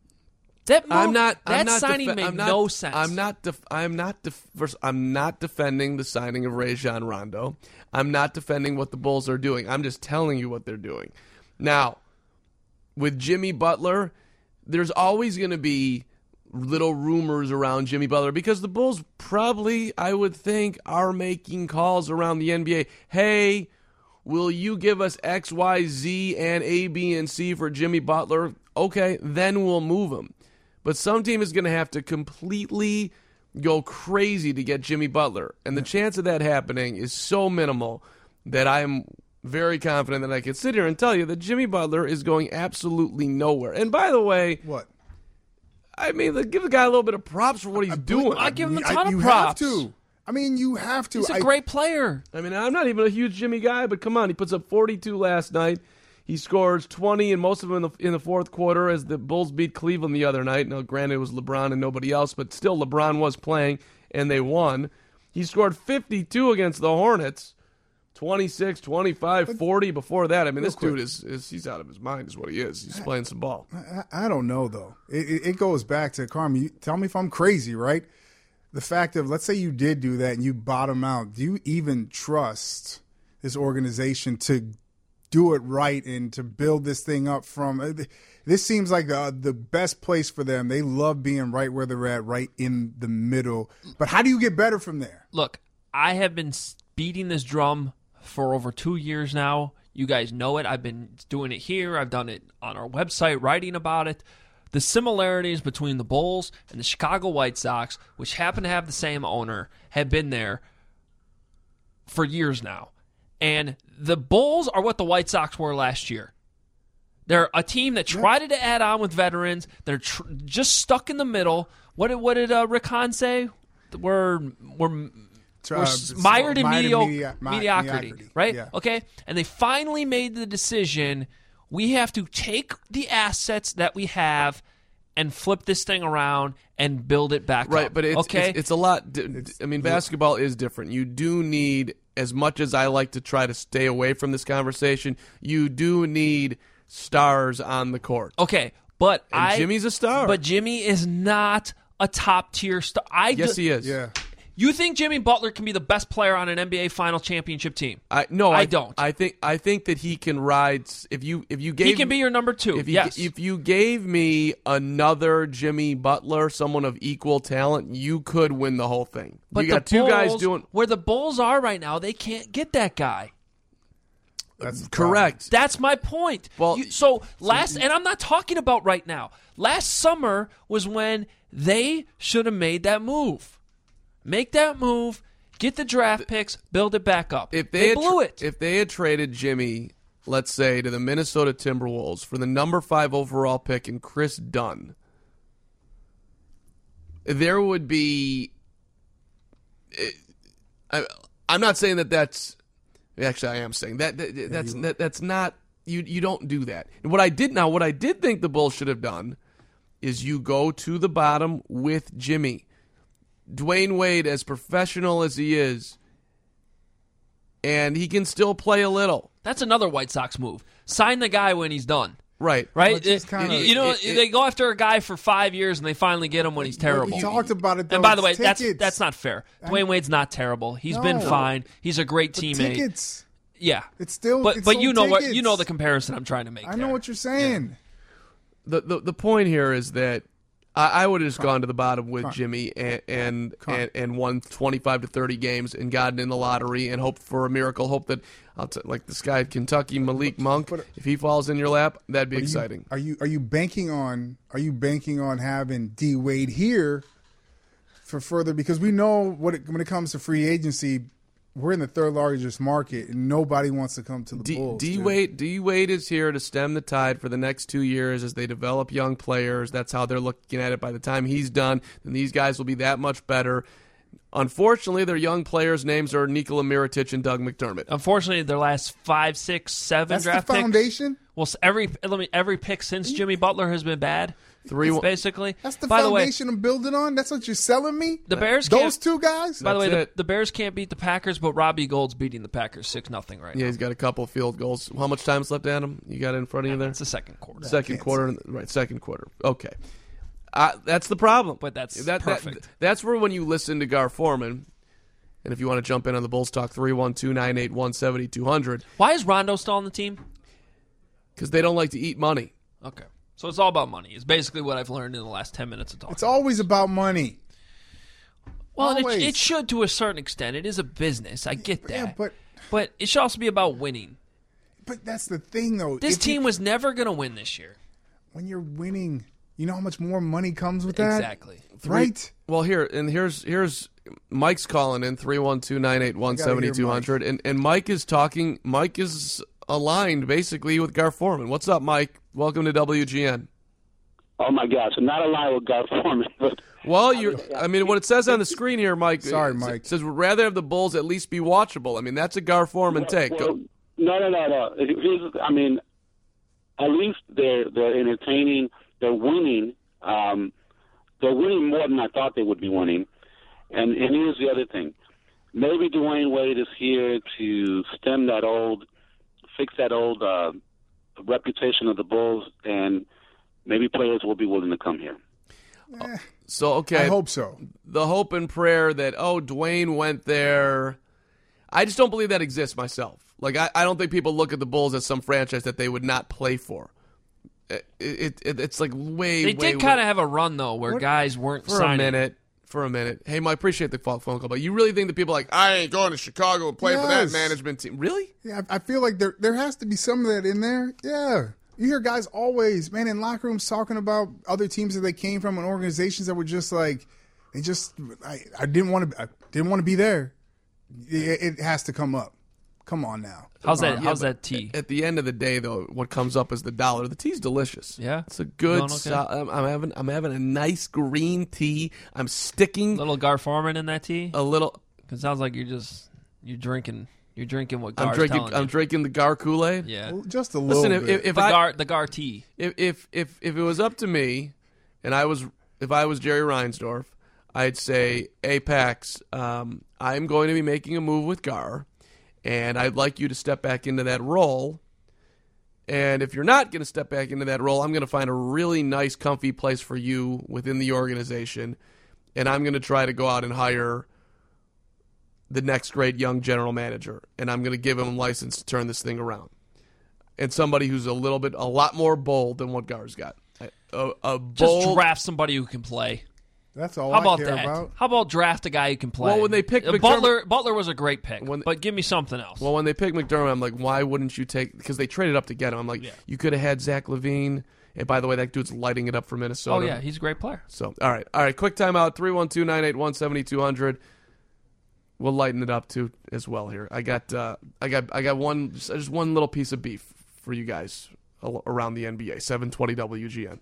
That signing made no sense. I'm not defending the signing of Rajon Rondo. I'm not defending what the Bulls are doing. I'm just telling you what they're doing. Now, with Jimmy Butler, there's always going to be little rumors around Jimmy Butler because the Bulls probably, I would think, are making calls around the NBA. Hey, will you give us X, Y, Z, and A, B, and C for Jimmy Butler? Okay, then we'll move him. But some team is going to have to completely go crazy to get Jimmy Butler. And the chance of that happening is so minimal that I am very confident that I can sit here and tell you that Jimmy Butler is going absolutely nowhere. And by the way, what? I mean, give the guy a little bit of props for what he's doing. I give him a ton of you props. Have to. I mean, you have to. He's a great player. I mean, I'm not even a huge Jimmy guy, but come on. He puts up 42 last night. He scores 20, and most of them in the fourth quarter as the Bulls beat Cleveland the other night. Now, granted, it was LeBron and nobody else, but still LeBron was playing, and they won. He scored 52 against the Hornets, 26, 25, 40 before that. I mean, this dude is he's out of his mind is what he is. He's playing some ball. I don't know, though. It goes back to, Carmen, tell me if I'm crazy, right? The fact of, let's say you did do that and you bottom out. Do you even trust this organization to do it right and to build this thing up from – this seems like the best place for them. They love being right where they're at, right in the middle. But how do you get better from there? Look, I have been beating this drum for over 2 years now. You guys know it. I've been doing it here. I've done it on our website, writing about it. The similarities between the Bulls and the Chicago White Sox, which happen to have the same owner, have been there for years now. And the Bulls are what the White Sox were last year. They're a team that tried to add on with veterans. They're just stuck in the middle. What did Rick Hahn say? We're mired in mediocrity, right? Yeah. Okay? And they finally made the decision, we have to take the assets that we have and flip this thing around and build it back up. Right, but it's a lot. I mean, basketball is different. You do need, as much as I like to try to stay away from this conversation, you do need stars on the court. Okay, but Jimmy's a star. But Jimmy is not a top-tier star. Yes, he is. Yeah. You think Jimmy Butler can be the best player on an NBA final championship team? No, I don't. I think that he can ride. If you gave, he can be your number two. If you gave me another Jimmy Butler, someone of equal talent, you could win the whole thing. But you got two guys doing where the Bulls are right now. They can't get that guy. That's correct. That's my point. Well, and I'm not talking about right now. Last summer was when they should have made that move. Make that move, get the draft picks, build it back up. They blew it. If they had traded Jimmy, let's say, to the Minnesota Timberwolves for the number 5 overall pick and Chris Dunn, there would be. I'm not saying that's. Actually, I am saying that's not. You don't do that. And what I did think the Bulls should have done is you go to the bottom with Jimmy. Dwayne Wade, as professional as he is, and he can still play a little. That's another White Sox move. Sign the guy when he's done. Right. They go after a guy for 5 years and they finally get him when he's terrible. We talked about it, though. And by the way, Tickets. that's not fair. Dwayne Wade's not terrible. He's been fine. He's a great teammate. Tickets. Yeah. It's still. But you know tickets. what? You know the comparison I'm trying to make. I know what you're saying. Yeah. The point here is that I would have just gone to the bottom with Jimmy and won 25 to 30 games and gotten in the lottery and hoped for a miracle. Hope that like this guy at Kentucky, Malik Monk, if he falls in your lap, that'd be exciting. Are you banking on having D Wade here for further, because we know when it comes to free agency, we're in the third largest market, and nobody wants to come to the Bulls. D Wade is here to stem the tide for the next 2 years as they develop young players. That's how they're looking at it. By the time he's done, then these guys will be that much better. Unfortunately, their young players' names are Nikola Mirotic and Doug McDermott. Unfortunately, their last 5, 6, 7 That's draft the foundation? Picks. Well, every pick since Jimmy Butler has been bad. Basically. That's the foundation I'm building on. That's what you're selling me. The Bears. Those two guys. By the way, the Bears can't beat the Packers, but Robbie Gould's beating the Packers 6-0 right now. Yeah, he's got a couple of field goals. How much time's left, Adam? You got it in front of you there? It's the second quarter. Second quarter. Okay. That's the problem. But that's perfect. That's where when you listen to Gar Forman, and if you want to jump in on the Bulls Talk, 312-981-7200. Why is Rondo still on the team? Because they don't like to eat money. Okay. So it's all about money. It's basically what I've learned in the last 10 minutes of talking. It's always about money. Well, it should to a certain extent. It is a business. I get that. Yeah, but it should also be about winning. But that's the thing, though. This team was never going to win this year. When you're winning, you know how much more money comes with that? Exactly. Right? Well, here's Mike's calling in, 312-981-7200. And Mike is talking. Mike is aligned basically with Gar Forman. What's up, Mike? Welcome to WGN. Oh my gosh, I'm not aligned with Gar Forman. Well, what it says on the screen here, Mike. Sorry, Mike. It says we'd rather have the Bulls at least be watchable. I mean, that's a Gar Forman take. No. At least they're entertaining. They're winning. They're winning more than I thought they would be winning. And here's the other thing. maybe Dwayne Wade is here to fix that old reputation of the Bulls, and maybe players will be willing to come here. So, okay. I hope so. The hope and prayer that, Dwayne went there. I just don't believe that exists myself. Like, I don't think people look at the Bulls as some franchise that they would not play for. It's like way. They did kind of have a run though, where guys weren't signing. For a minute. Hey, I appreciate the phone call, but you really think that people are like, I ain't going to Chicago and play for that management team? Really? Yeah, I feel like there has to be some of that in there. Yeah. You hear guys always, man, in locker rooms talking about other teams that they came from and organizations that were just like, I didn't want to be there. It has to come up. Come on now. How's that tea? At the end of the day, though, what comes up is the dollar. The tea's delicious. Yeah, it's a good. Okay? I'm having a nice green tea. I'm sticking a little Gar Forman in that tea. A little. It sounds like you're drinking what Gar's telling you. I'm drinking the Gar Kool-Aid. Yeah, well, just a little. Listen, if the Gar tea. If it was up to me, and if I was Jerry Reinsdorf, I'd say, hey Pax, I'm going to be making a move with Gar. And I'd like you to step back into that role. And if you're not going to step back into that role, I'm going to find a really nice, comfy place for you within the organization. And I'm going to try to go out and hire the next great young general manager. And I'm going to give him a license to turn this thing around. And somebody who's a lot more bold than what Gar's got. Just draft somebody who can play. That's all I care about. How about draft a guy who can play? Well, when they picked Butler was a great pick, but give me something else. Well, when they picked McDermott, I'm like, why wouldn't you take – because they traded up to get him. I'm like, you could have had Zach LaVine. And by the way, that dude's lighting it up for Minnesota. Oh, yeah, he's a great player. So, all right, quick timeout, 312-981-7200. We'll lighten it up, too, as well here. I got just one little piece of beef for you guys around the NBA, 720 WGN.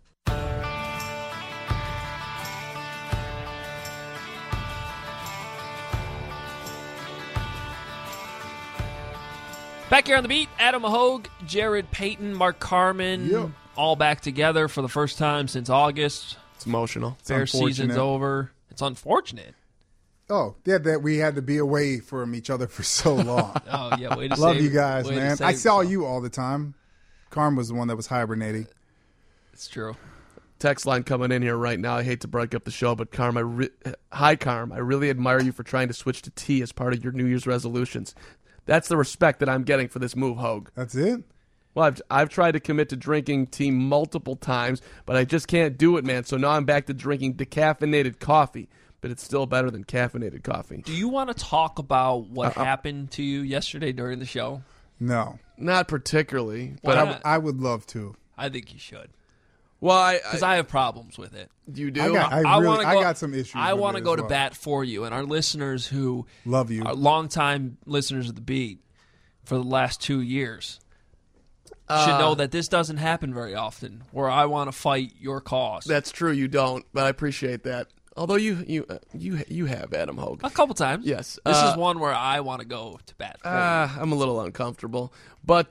Back here on the beat, Adam Hogue, Jared Payton, Mark Carman, all back together for the first time since August. It's emotional. Bear season's over. It's unfortunate. Oh, yeah, that we had to be away from each other for so long. Oh, yeah, way to love you guys, man. I saw you all the time. Carm was the one that was hibernating. It's true. Text line coming in here right now. I hate to break up the show, but Carm, hi, Carm. I really admire you for trying to switch to tea as part of your New Year's resolutions. That's the respect that I'm getting for this move, Hogue. That's it? Well, I've tried to commit to drinking tea multiple times, but I just can't do it, man. So now I'm back to drinking decaffeinated coffee, but it's still better than caffeinated coffee. Do you want to talk about what happened to you yesterday during the show? No. Not particularly. But I would love to. I think you should. Well, because I have problems with it. You do? I got some issues. I want to go to bat for you, and our listeners who love you, are longtime listeners of the beat for the last 2 years, should know that this doesn't happen very often. Where I want to fight your cause. That's true. You don't, but I appreciate that. Although you have, Adam Hogue, a couple times. Yes, this is one where I want to go to bat for you. I'm a little uncomfortable, but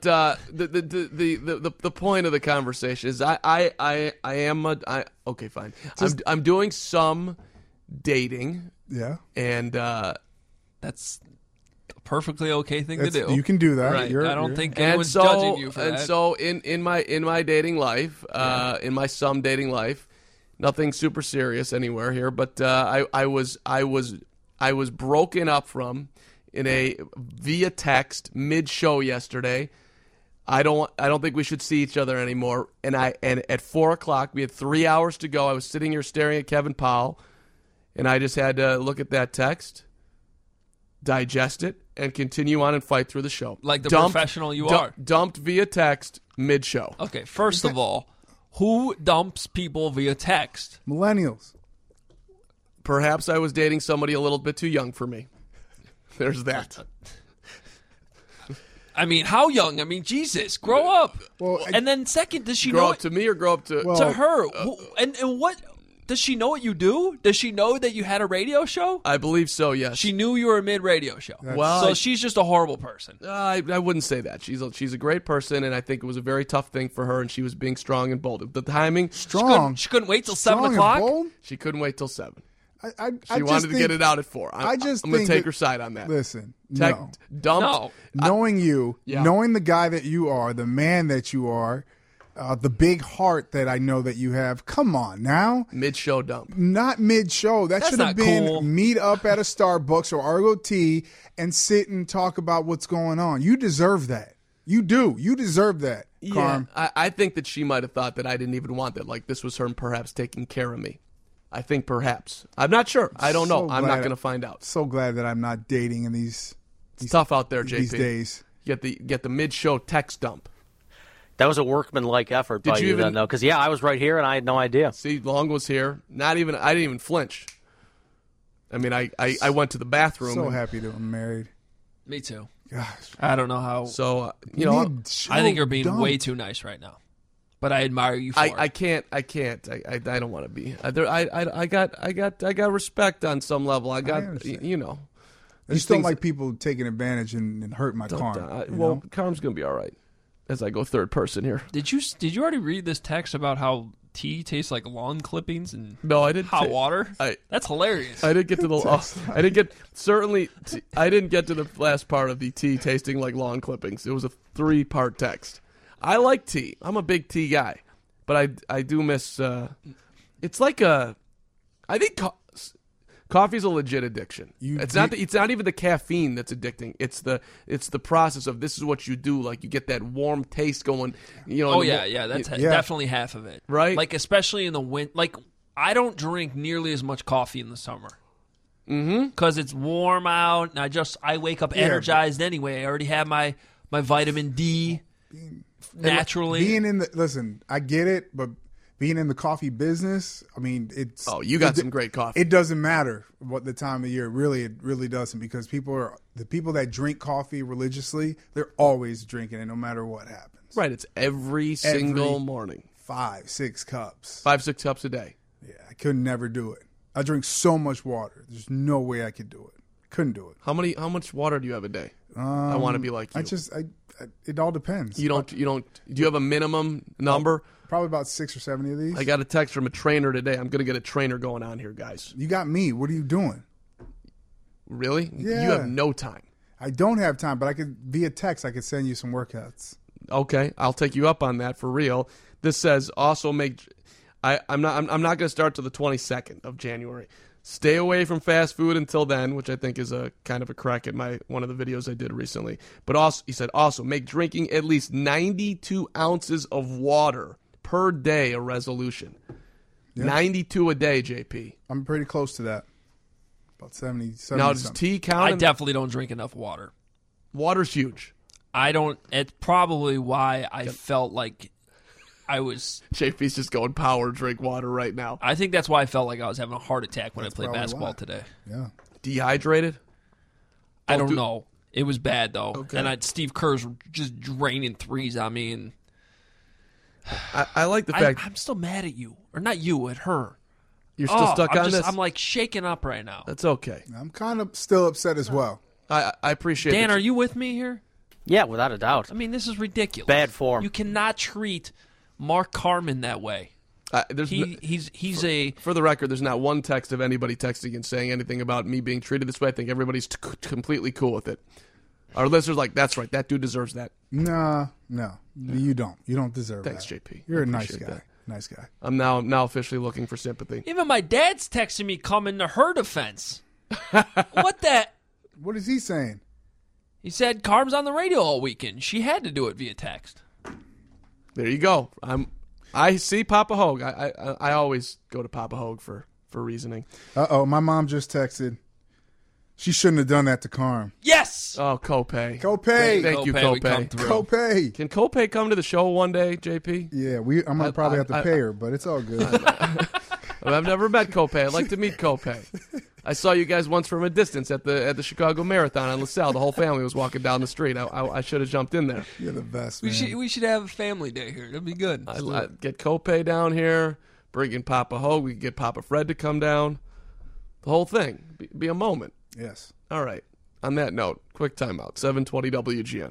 the point of the conversation is okay, fine. I'm doing some dating. Yeah, and that's a perfectly okay thing to do. You can do that. Right. I don't think anyone's judging you for that. And so in my dating life, in my some dating life. Nothing super serious anywhere here, but I was broken up from via text mid-show yesterday. I don't think we should see each other anymore. And at 4:00, we had 3 hours to go. I was sitting here staring at Kevin Powell, and I just had to look at that text, digest it, and continue on and fight through the show. Like the professional you are. Dumped via text mid-show. Okay, first of all. Who dumps people via text? Millennials. Perhaps I was dating somebody a little bit too young for me. There's that. I mean, how young? I mean, Jesus, grow up. Well, and then second, does she grow up to me or grow up to her? And what does she know what you do? Does she know that you had a radio show? I believe so. Yes. She knew you were a mid-radio show. So she's just a horrible person. I wouldn't say that. She's a great person, and I think it was a very tough thing for her, and she was being strong and bold. The timing strong. She couldn't wait till 7 o'clock. She couldn't wait till 7. She wanted to get it out at 4. I'm going to take her side on that. Listen, dumped. No. Knowing you, knowing the guy that you are, the man that you are, the big heart that I know that you have. Come on now. Mid-show dump. Not mid-show. That's should have been cool. Meet up at a Starbucks or Argo Tea and sit and talk about what's going on. You deserve that. You do. You deserve that, Carm. I think that she might have thought that I didn't even want that. Like this was her perhaps taking care of me. I think perhaps. I'm not sure. I don't know. I'm not going to find out. So glad that I'm not dating in these tough out there, JP. These days. Get the mid-show text dump. That was a workmanlike effort by you then, though, because I was right here and I had no idea. See, Long was here. I didn't even flinch. I mean, I went to the bathroom. So happy to I'm married. Me too. Gosh, I don't know how. So I think you're being way too nice right now. But I admire you for it. I can't. I don't want to be. I got respect on some level. I I just don't like people taking advantage and hurt my Carm. Carm's gonna be all right as I go third person here. Did you already read this text about how tea tastes like lawn clippings and no, I didn't. Hot water? That's hilarious. I didn't get to the. I didn't get to the last part of the tea tasting like lawn clippings. It was a 3-part text. I like tea. I'm a big tea guy, but I do miss. It's like I think coffee's a legit addiction. It's not even the caffeine that's addicting. It's the process of this is what you do. Like you get that warm taste going. That's definitely half of it, right? Like especially in the winter. Like I don't drink nearly as much coffee in the summer. Because it's warm out, and I wake up energized anyway. I already have my vitamin D. Naturally, listen, I get it, but being in the coffee business, I mean, it's. Oh, you got some great coffee. It doesn't matter what the time of year. It really doesn't, because the people that drink coffee religiously, they're always drinking it, no matter what happens. Right, it's every single morning. 5-6 cups. 5-6 cups a day. Yeah, I could never do it. I drink so much water. There's no way I could do it. Couldn't do it. How much water do you have a day? I want to be like you. It all depends. You don't. Do you have a minimum number? Probably about 6 or 7 of these. I got a text from a trainer today. I'm going to get a trainer going on here, guys. You got me. What are you doing? Really? Yeah. You have no time. I don't have time, but via text, I could send you some workouts. Okay, I'll take you up on that for real. This says also make. I'm not going to start till the 22nd of January. Stay away from fast food until then, which I think is a kind of a crack at one of the videos I did recently. But also, he said, make drinking at least 92 ounces of water per day a resolution. Yeah. 92 a day, JP. I'm pretty close to that. About 70 now, does tea count? I definitely don't drink enough water. Water's huge. I don't. It's probably why I felt like I was. JP's just going power drink water right now. I think that's why I felt like I was having a heart attack when I played basketball today. Yeah. Dehydrated? I don't know. It was bad, though. Okay. And Steve Kerr's just draining threes on me. And I like the fact. I'm still mad at you. Or not you, at her. You're still stuck on this? I'm like shaking up right now. That's okay. I'm kind of still upset as well. I appreciate it. Dan, are you with me here? Yeah, without a doubt. I mean, this is ridiculous. Bad form. You cannot treat Mark Carman that way. For the record, there's not one text of anybody texting and saying anything about me being treated this way. I think everybody's completely cool with it. Our listeners like, that's right, that dude deserves that. No, you don't. You don't deserve Thanks, that. JP. You're a nice guy. That. Nice guy. I'm now officially looking for sympathy. Even my dad's texting me coming to her defense. What is he saying? He said Carm's on the radio all weekend. She had to do it via text. There you go. I see Papa Hogue. I always go to Papa Hogue for reasoning. My mom just texted. She shouldn't have done that to Carm. Yes. Oh, Kopay. Thank you, Kopay. Kopay. Can Kopay come to the show one day, JP? Yeah, I'm gonna probably have to pay her, but it's all good. I've never met Kopay. I'd like to meet Kopay. I saw you guys once from a distance at the Chicago Marathon on LaSalle. The whole family was walking down the street. I should have jumped in there. You're the best, man. We should have a family day here. That'd be good. I'd get Kopay down here, bring in Papa Hogue. We could get Papa Fred to come down. The whole thing. Be a moment. Yes. All right. On that note, quick timeout. 720 WGN.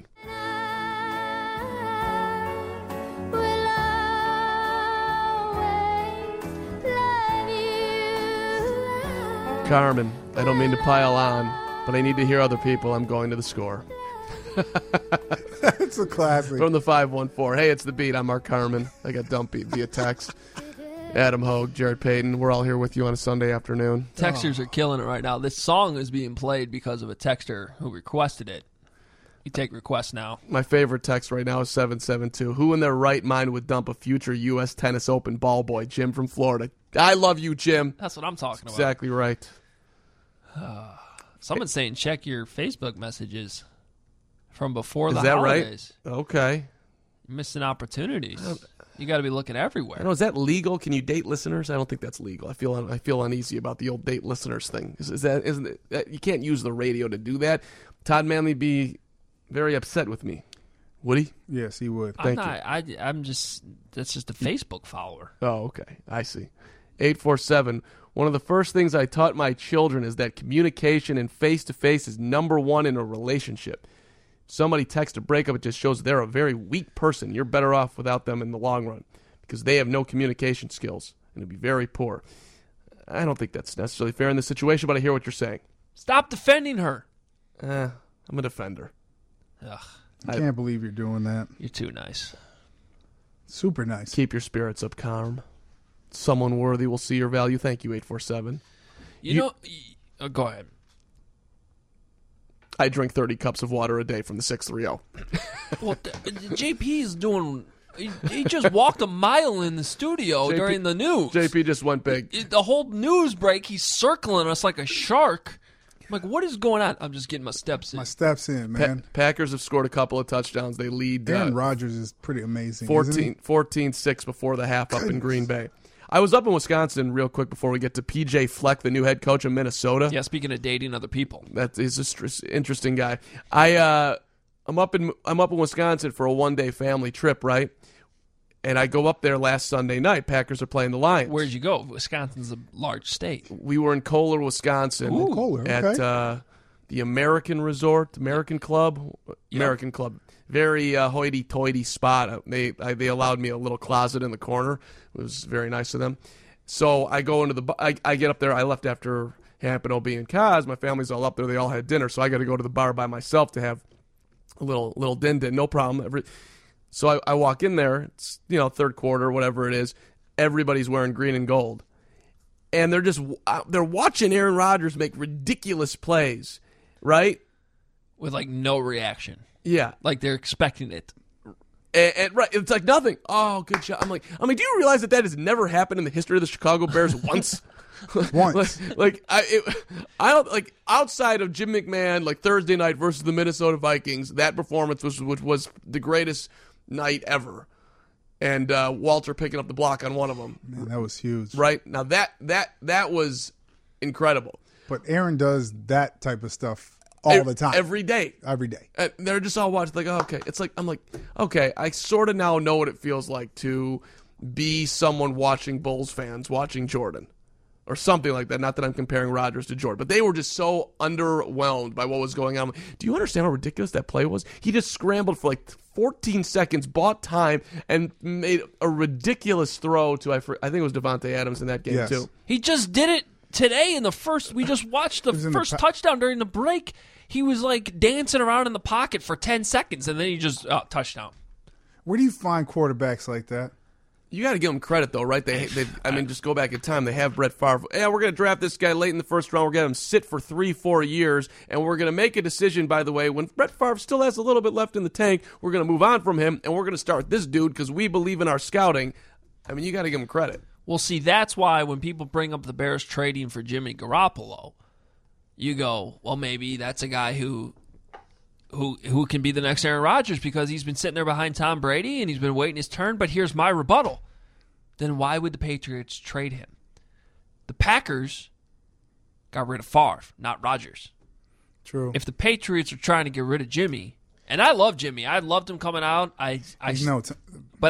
Carmen. I don't mean to pile on, but I need to hear other people. I'm going to the Score. It's a classic. From the 514. Hey, it's The Beat. I'm Mark Carmen. I got dumped via text. Adam Hogue, Jared Payton. We're all here with you on a Sunday afternoon. Texters are killing it right now. This song is being played because of a texter who requested it. You take requests now. My favorite text right now is 772. Who in their right mind would dump a future U.S. Tennis Open ball boy? Jim from Florida. I love you, Jim. That's what I'm talking about. Exactly right. Someone's saying check your Facebook messages from before the holidays. Is that right? Okay. You're missing opportunities. You got to be looking everywhere. I know, is that legal? Can you date listeners? I don't think that's legal. I feel uneasy about the old date listeners thing. Isn't it? You can't use the radio to do that. Todd Manley be very upset with me. Would he? Yes, he would. Thank you. I'm just. That's just a Facebook follower. Oh, okay. I see. 847. One of the first things I taught my children is that communication and face-to-face is number one in a relationship. Somebody texts a breakup, it just shows they're a very weak person. You're better off without them in the long run because they have no communication skills and it'd be very poor. I don't think that's necessarily fair in this situation, but I hear what you're saying. Stop defending her. I'm a defender. Ugh. I can't believe you're doing that. You're too nice. Super nice. Keep your spirits up, Carm. Someone worthy will see your value. Thank you, 847. Go ahead. I drink 30 cups of water a day from the 630. Well, JP is doing... He just walked a mile in the studio during the news. JP just went big. The whole news break, he's circling us like a shark. I'm like, what is going on? I'm just getting my steps in. My steps in, man. Packers have scored a couple of touchdowns. They lead. Aaron Rodgers is pretty amazing. 14-6 before the half up in Green Bay. I was up in Wisconsin real quick before we get to P.J. Fleck, the new head coach of Minnesota. Yeah, speaking of dating other people. That is an interesting guy. I'm up in Wisconsin for a one-day family trip, right? And I go up there last Sunday night. Packers are playing the Lions. Where'd you go? Wisconsin's a large state. We were in Kohler, Wisconsin. Ooh, Kohler, okay. At the American Resort, American Club. Very hoity-toity spot. They allowed me a little closet in the corner. It was very nice of them. So I go into I get up there. I left after Hamp and OB and Kaz. My family's all up there. They all had dinner. So I got to go to the bar by myself to have a little din-din. No problem. So I walk in there. It's, third quarter, whatever it is. Everybody's wearing green and gold. And they're watching Aaron Rodgers make ridiculous plays, right? With, no reaction. Yeah. Like they're expecting it. And right, it's like nothing. Oh, good shot. I'm like, do you realize that has never happened in the history of the Chicago Bears once? Once. I don't outside of Jim McMahon, Thursday night versus the Minnesota Vikings, that performance was the greatest night ever. And Walter picking up the block on one of them. Man, that was huge. Right? Now that was incredible. But Aaron does that type of stuff all the time. Every day. Every day. And they're just all watching, oh, okay. It's I'm like, okay, I sort of now know what it feels like to be someone watching Bulls fans watching Jordan. Or something like that. Not that I'm comparing Rodgers to Jordan. But they were just so underwhelmed by what was going on. Do you understand how ridiculous that play was? He just scrambled for 14 seconds, bought time, and made a ridiculous throw to, I think it was Devontae Adams in that game, too. He just did it today in the first. We just watched the first touchdown during the break. He was dancing around in the pocket for 10 seconds, and then he just, touchdown. Where do you find quarterbacks like that? You got to give them credit, though, right? Just go back in time. They have Brett Favre. Yeah, we're going to draft this guy late in the first round. We're going to have him sit for 3-4 years, and we're going to make a decision, by the way, when Brett Favre still has a little bit left in the tank, we're going to move on from him, and we're going to start this dude because we believe in our scouting. You got to give him credit. Well, see, that's why when people bring up the Bears trading for Jimmy Garoppolo, you go, well, maybe that's a guy who can be the next Aaron Rodgers because he's been sitting there behind Tom Brady and he's been waiting his turn, but here's my rebuttal. Then why would the Patriots trade him? The Packers got rid of Favre, not Rodgers. True. If the Patriots are trying to get rid of Jimmy, and I love Jimmy. I loved him coming out. But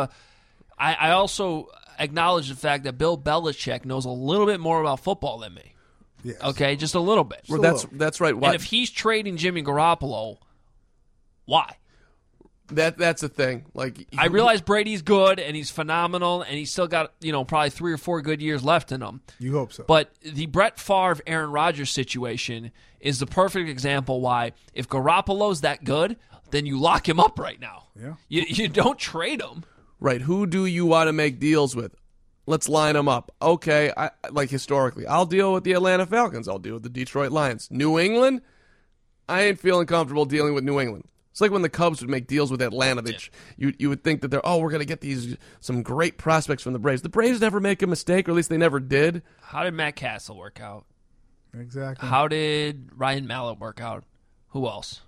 I also acknowledge the fact that Bill Belichick knows a little bit more about football than me. Yes. Okay, just a little bit. Well, that's right. And if he's trading Jimmy Garoppolo, why? That's the thing. Like, I realize Brady's good and he's phenomenal and he's still got, probably 3 or 4 good years left in him. You hope so. But the Brett Favre, Aaron Rodgers situation is the perfect example why if Garoppolo's that good, then you lock him up right now. Yeah. You don't trade him. Right. Who do you want to make deals with? Let's line them up. Okay, like historically, I'll deal with the Atlanta Falcons. I'll deal with the Detroit Lions. New England, I ain't feeling comfortable dealing with New England. It's like when the Cubs would make deals with Atlanta. You would think that we're going to get some great prospects from the Braves. The Braves never make a mistake, or at least they never did. How did Matt Castle work out? Exactly. How did Ryan Mallett work out? Who else?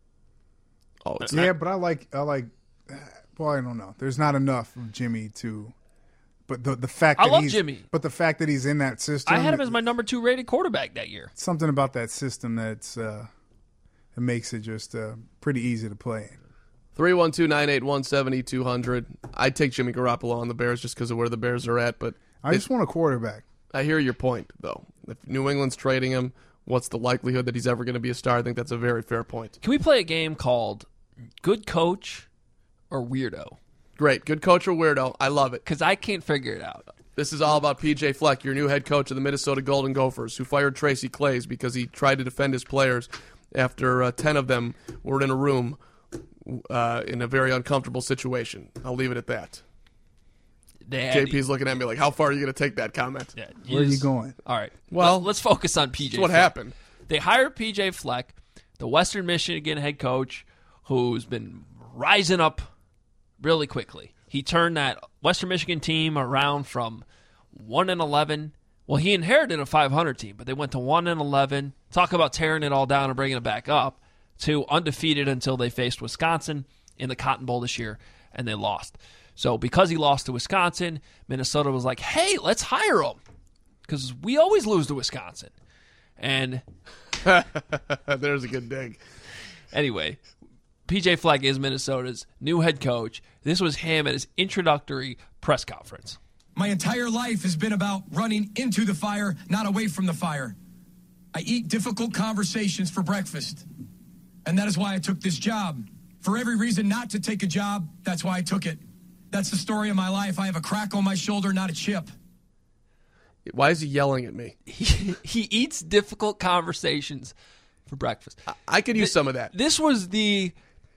Oh, but I like. Well, I don't know. There's not enough of Jimmy to. But the fact that I love Jimmy. But the fact that he's in that system, I had him as my number 2 rated quarterback that year. Something about that system that's. It makes it just pretty easy to play. 312-981-7200. I'd take Jimmy Garoppolo on the Bears just because of where the Bears are at. But I just want a quarterback. I hear your point, though. If New England's trading him, what's the likelihood that he's ever going to be a star? I think that's a very fair point. Can we play a game called Good Coach or Weirdo? Great. Good coach or weirdo. I love it. Because I can't figure it out. This is all about P.J. Fleck, your new head coach of the Minnesota Golden Gophers, who fired Tracy Claeys because he tried to defend his players after 10 of them were in a room in a very uncomfortable situation. I'll leave it at that. JP's looking at me like, how far are you going to take that comment? Yeah, where are you going? All right. Well, let's focus on PJ. What happened? They hired PJ Fleck, the Western Michigan head coach, who's been rising up really quickly. He turned that Western Michigan team around from 1-11. Well, he inherited a 500 team, but they went to 1-11. Talk about tearing it all down and bringing it back up to undefeated until they faced Wisconsin in the Cotton Bowl this year, and they lost. So because he lost to Wisconsin, Minnesota was like, hey, let's hire him because we always lose to Wisconsin. And there's a good dig. Anyway, PJ Fleck is Minnesota's new head coach. This was him at his introductory press conference. My entire life has been about running into the fire, not away from the fire. I eat difficult conversations for breakfast, and that is why I took this job. For every reason not to take a job, that's why I took it. That's the story of my life. I have a crack on my shoulder, not a chip. Why is he yelling at me? He eats difficult conversations for breakfast. I could use some of that. This was the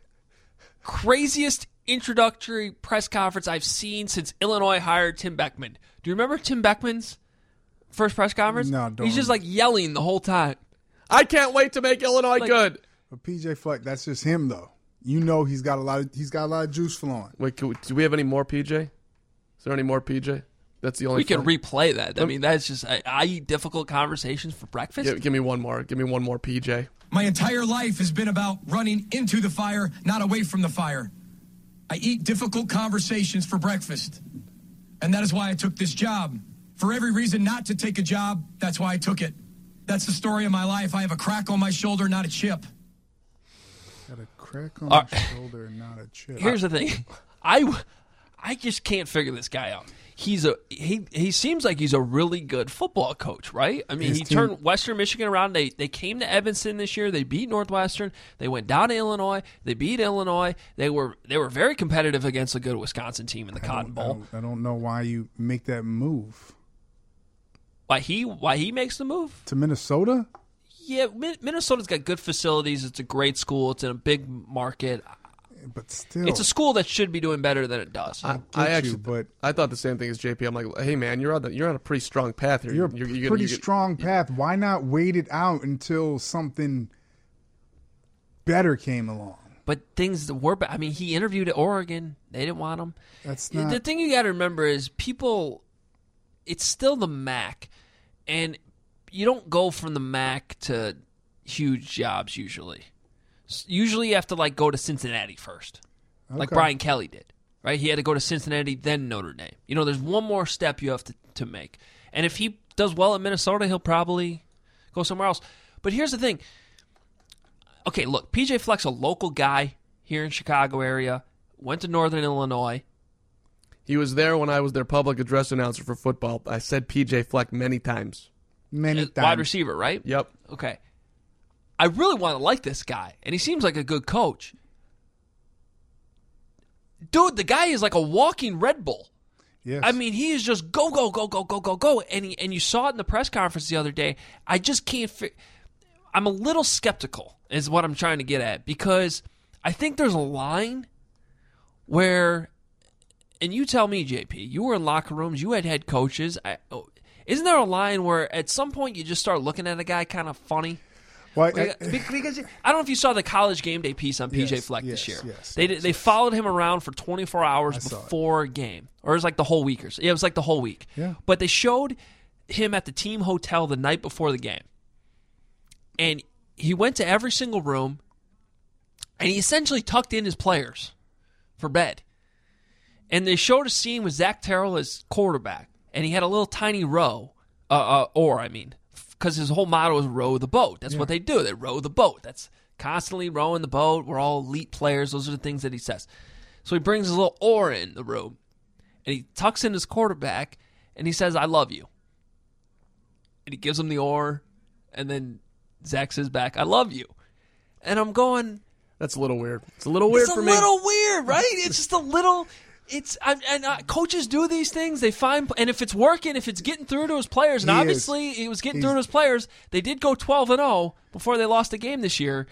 craziest introductory press conference I've seen since Illinois hired Tim Beckman. Do you remember Tim Beckman's first press conference? No, don't. He's just like yelling the whole time. I can't wait to make Illinois good. But PJ Fleck, that's just him though. You know he's got a lot of juice flowing. Wait, do we have any more PJ? Is there any more PJ? That's the only. We can replay that. I mean, that's just I eat difficult conversations for breakfast. Give me one more. Give me one more PJ. My entire life has been about running into the fire, not away from the fire. I eat difficult conversations for breakfast, and that is why I took this job. For every reason not to take a job, that's why I took it. That's the story of my life. I have a crack on my shoulder, not a chip. Got a crack on my shoulder, not a chip. Here's the thing. I just can't figure this guy out. He seems like he's a really good football coach, right? I mean, he turned Western Michigan around. They came to Evanston this year. They beat Northwestern. They went down to Illinois. They beat Illinois. They were very competitive against a good Wisconsin team in the Cotton Bowl. I don't know why you make that move. Why he makes the move to Minnesota? Yeah, Minnesota's got good facilities. It's a great school. It's in a big market. But still, it's a school that should be doing better than it does. I thought the same thing as JP. I'm like, hey man, you're on a pretty strong path here. You're a pretty strong path. Why not wait it out until something better came along? But things were. I mean, he interviewed at Oregon. They didn't want him. That's not the thing. You got to remember is people. It's still the MAC, and you don't go from the MAC to huge jobs usually. Usually you have to go to Cincinnati first, like Brian Kelly did, right? He had to go to Cincinnati, then Notre Dame. There's one more step you have to make. And if he does well at Minnesota, he'll probably go somewhere else. But here's the thing. Okay, look, PJ Fleck's a local guy here in Chicago area, went to Northern Illinois. He was there when I was their public address announcer for football. I said PJ Fleck many times. Wide receiver, right? Yep. Okay. I really want to like this guy, and he seems like a good coach. dude, the guy is like a walking Red Bull. Yes. I mean, he is just go, go, go, go, go, go, go. And you saw it in the press conference the other day. I just can't I'm a little skeptical is what I'm trying to get at, because I think there's a line where, and you tell me, JP, you were in locker rooms, you had head coaches. Isn't there a line where at some point you just start looking at a guy kind of funny? Well, Because I don't know if you saw the College Game Day piece on PJ Fleck this year. They followed him around for 24 hours before a game. Or it was like the whole week. It was like the whole week. Yeah. But they showed him at the team hotel the night before the game. And he went to every single room, and he essentially tucked in his players for bed. And they showed a scene with Zach Terrell as quarterback, and he had a little tiny row, because his whole motto is row the boat. That's what they do. They row the boat. That's constantly rowing the boat. We're all elite players. Those are the things that he says. So he brings his little oar in the room, and he tucks in his quarterback, and he says, "I love you." And he gives him the oar, and then Zach says back, "I love you." And I'm going, that's a little weird. It's a little weird for me. It's a little weird, right? It's just a little... coaches do these things. They find, and if it's working, if it's getting through to his players, and obviously he was getting through to his players. They did go 12-0 before they lost a game this year.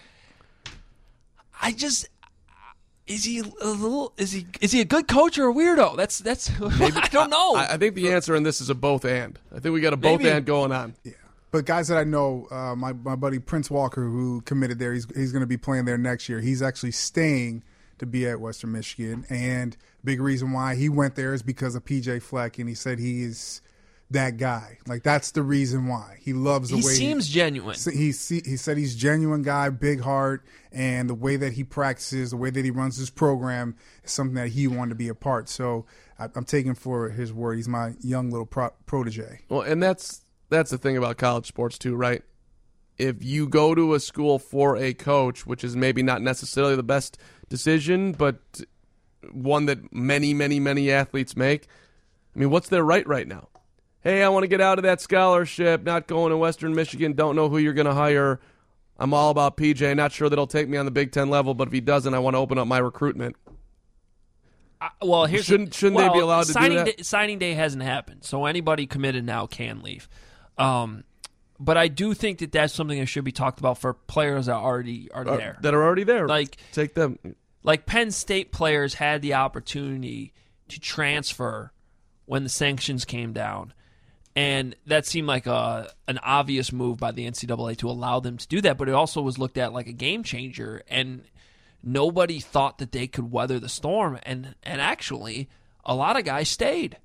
Is he a good coach or a weirdo? That's I don't know. I think the answer in this is a both and. I think we got a both and going on. Yeah. But guys that I know, my buddy Prince Walker, who committed there, he's going to be playing there next year. He's actually staying to be at Western Michigan, and big reason why he went there is because of PJ Fleck, and he said he is that guy. Like, that's the reason why. He loves the way... He seems genuine. He said he's a genuine guy, big heart, and the way that he practices, the way that he runs his program is something that he wanted to be a part. So I'm taking for his word. He's my young little protege. Well, and that's the thing about college sports too, right? If you go to a school for a coach, which is maybe not necessarily the best decision, but one that many, many, many athletes make, I mean, what's their right now? Hey, I want to get out of that scholarship, not going to Western Michigan, don't know who you're going to hire. I'm all about PJ, not sure that he'll take me on the Big Ten level, but if he doesn't, I want to open up my recruitment. Shouldn't they be allowed to do that? Signing day hasn't happened, so anybody committed now can leave. But I do think that that's something that should be talked about for players that already are there. That are already there. Like, take them. Like Penn State players had the opportunity to transfer when the sanctions came down. And that seemed like an obvious move by the NCAA to allow them to do that. But it also was looked at like a game changer. And nobody thought that they could weather the storm. And actually, a lot of guys stayed.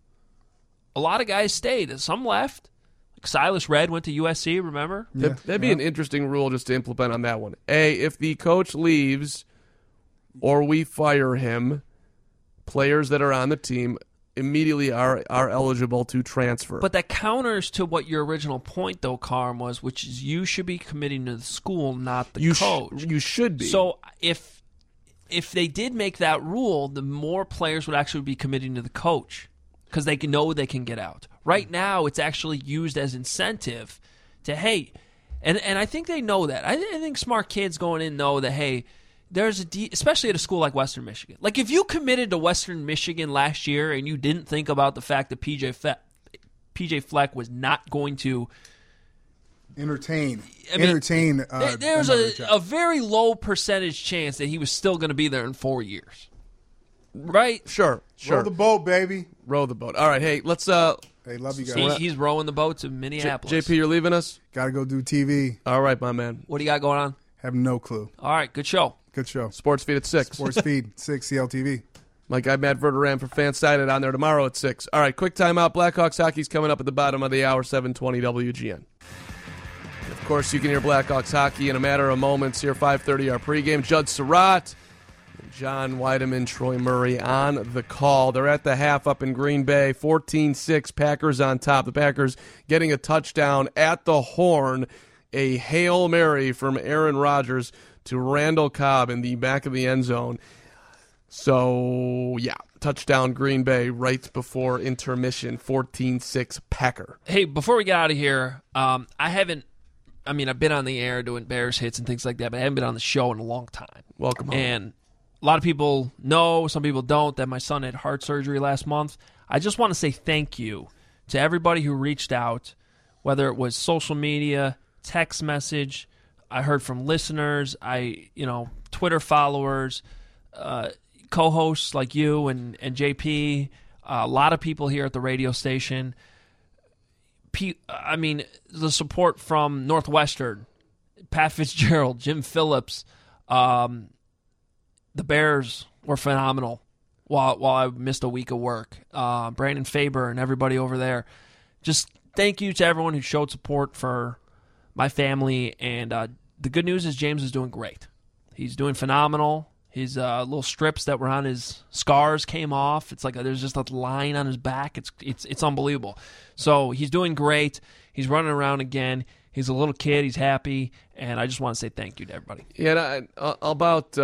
Some left. Silas Redd went to USC, remember? Yeah, that'd be an interesting rule just to implement on that one. If the coach leaves or we fire him, players that are on the team immediately are eligible to transfer. But that counters to what your original point, though, Carm, was, which is you should be committing to the school, not the coach. You should be. So if they did make that rule, the more players would actually be committing to the coach because they know they can get out. Right now, it's actually used as incentive to, hey, and I think they know that. I think smart kids going in know that, hey, there's especially at a school like Western Michigan. Like, if you committed to Western Michigan last year and you didn't think about the fact that PJ Fleck was not going to entertain. There's a very low percentage chance that he was still going to be there in 4 years. Right? Sure. Row the boat, baby. Row the boat. All right, hey, let's... Hey, love you guys. He's rowing the boat to Minneapolis. JP, you're leaving us? Got to go do TV. All right, my man. What do you got going on? Have no clue. All right, good show. Good show. Sports Feed at 6. Sports Feed, 6, CLTV. My guy Matt Verderam for FanSided on there tomorrow at 6. All right, quick timeout. Blackhawks hockey's coming up at the bottom of the hour, 720 WGN. Of course, you can hear Blackhawks hockey in a matter of moments here, 5:30 our pregame. Judd Surratt, John Weideman, Troy Murray on the call. They're at the half up in Green Bay, 14-6, Packers on top. The Packers getting a touchdown at the horn, a Hail Mary from Aaron Rodgers to Randall Cobb in the back of the end zone. So, yeah, touchdown Green Bay right before intermission, 14-6 Packer. Hey, before we get out of here, I've been on the air doing Bears hits and things like that, but I haven't been on the show in a long time. Welcome home. And a lot of people know, some people don't, that my son had heart surgery last month. I just want to say thank you to everybody who reached out, whether it was social media, text message. I heard from listeners, Twitter followers, co-hosts like you and JP, a lot of people here at the radio station. The support from Northwestern, Pat Fitzgerald, Jim Phillips, the Bears were phenomenal while I missed a week of work. Brandon Faber and everybody over there. Just thank you to everyone who showed support for my family. And the good news is James is doing great. He's doing phenomenal. His little strips that were on his scars came off. It's like there's just a line on his back. It's unbelievable. So he's doing great. He's running around again. He's a little kid. He's happy. And I just want to say thank you to everybody. Yeah, about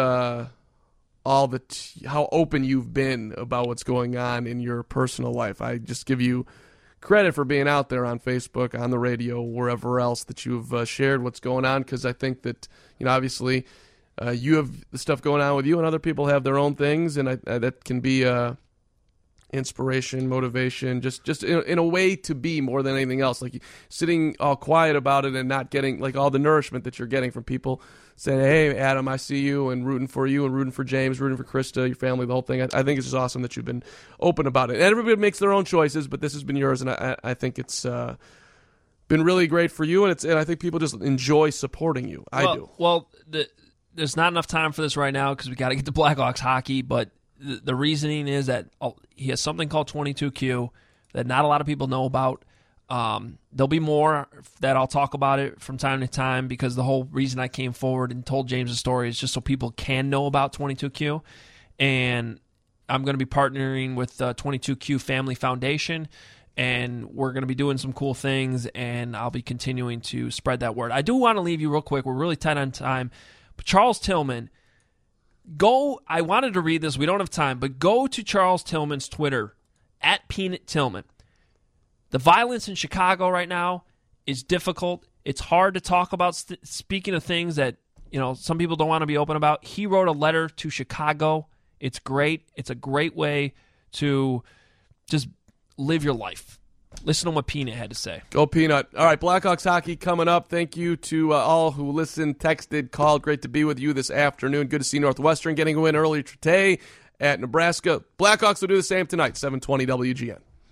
how open you've been about what's going on in your personal life. I just give you credit for being out there on Facebook, on the radio, wherever else that you've shared what's going on, because I think that, obviously you have the stuff going on with you and other people have their own things, and that can be inspiration, motivation, just in a way to be more than anything else. Like sitting all quiet about it and not getting like all the nourishment that you're getting from people saying, hey, Adam, I see you, and rooting for you and rooting for James, rooting for Krista, your family, the whole thing. I think it's just awesome that you've been open about it. And everybody makes their own choices, but this has been yours, and I think it's been really great for you, and I think people just enjoy supporting you. I do. Well, there's not enough time for this right now because we got to get to Blackhawks hockey, but the reasoning is that he has something called 22Q that not a lot of people know about. There'll be more that I'll talk about it from time to time, because the whole reason I came forward and told James' story is just so people can know about 22Q. And I'm going to be partnering with 22Q Family Foundation, and we're going to be doing some cool things, and I'll be continuing to spread that word. I do want to leave you real quick. We're really tight on time. But Charles Tillman, I wanted to read this. We don't have time, but go to Charles Tillman's Twitter, @PeanutTillman. The violence in Chicago right now is difficult. It's hard to talk about, speaking of things that some people don't want to be open about. He wrote a letter to Chicago. It's great. It's a great way to just live your life. Listen to what Peanut had to say. Go Peanut. All right, Blackhawks hockey coming up. Thank you to all who listened, texted, called. Great to be with you this afternoon. Good to see Northwestern getting a win earlier today at Nebraska. Blackhawks will do the same tonight, 720 WGN.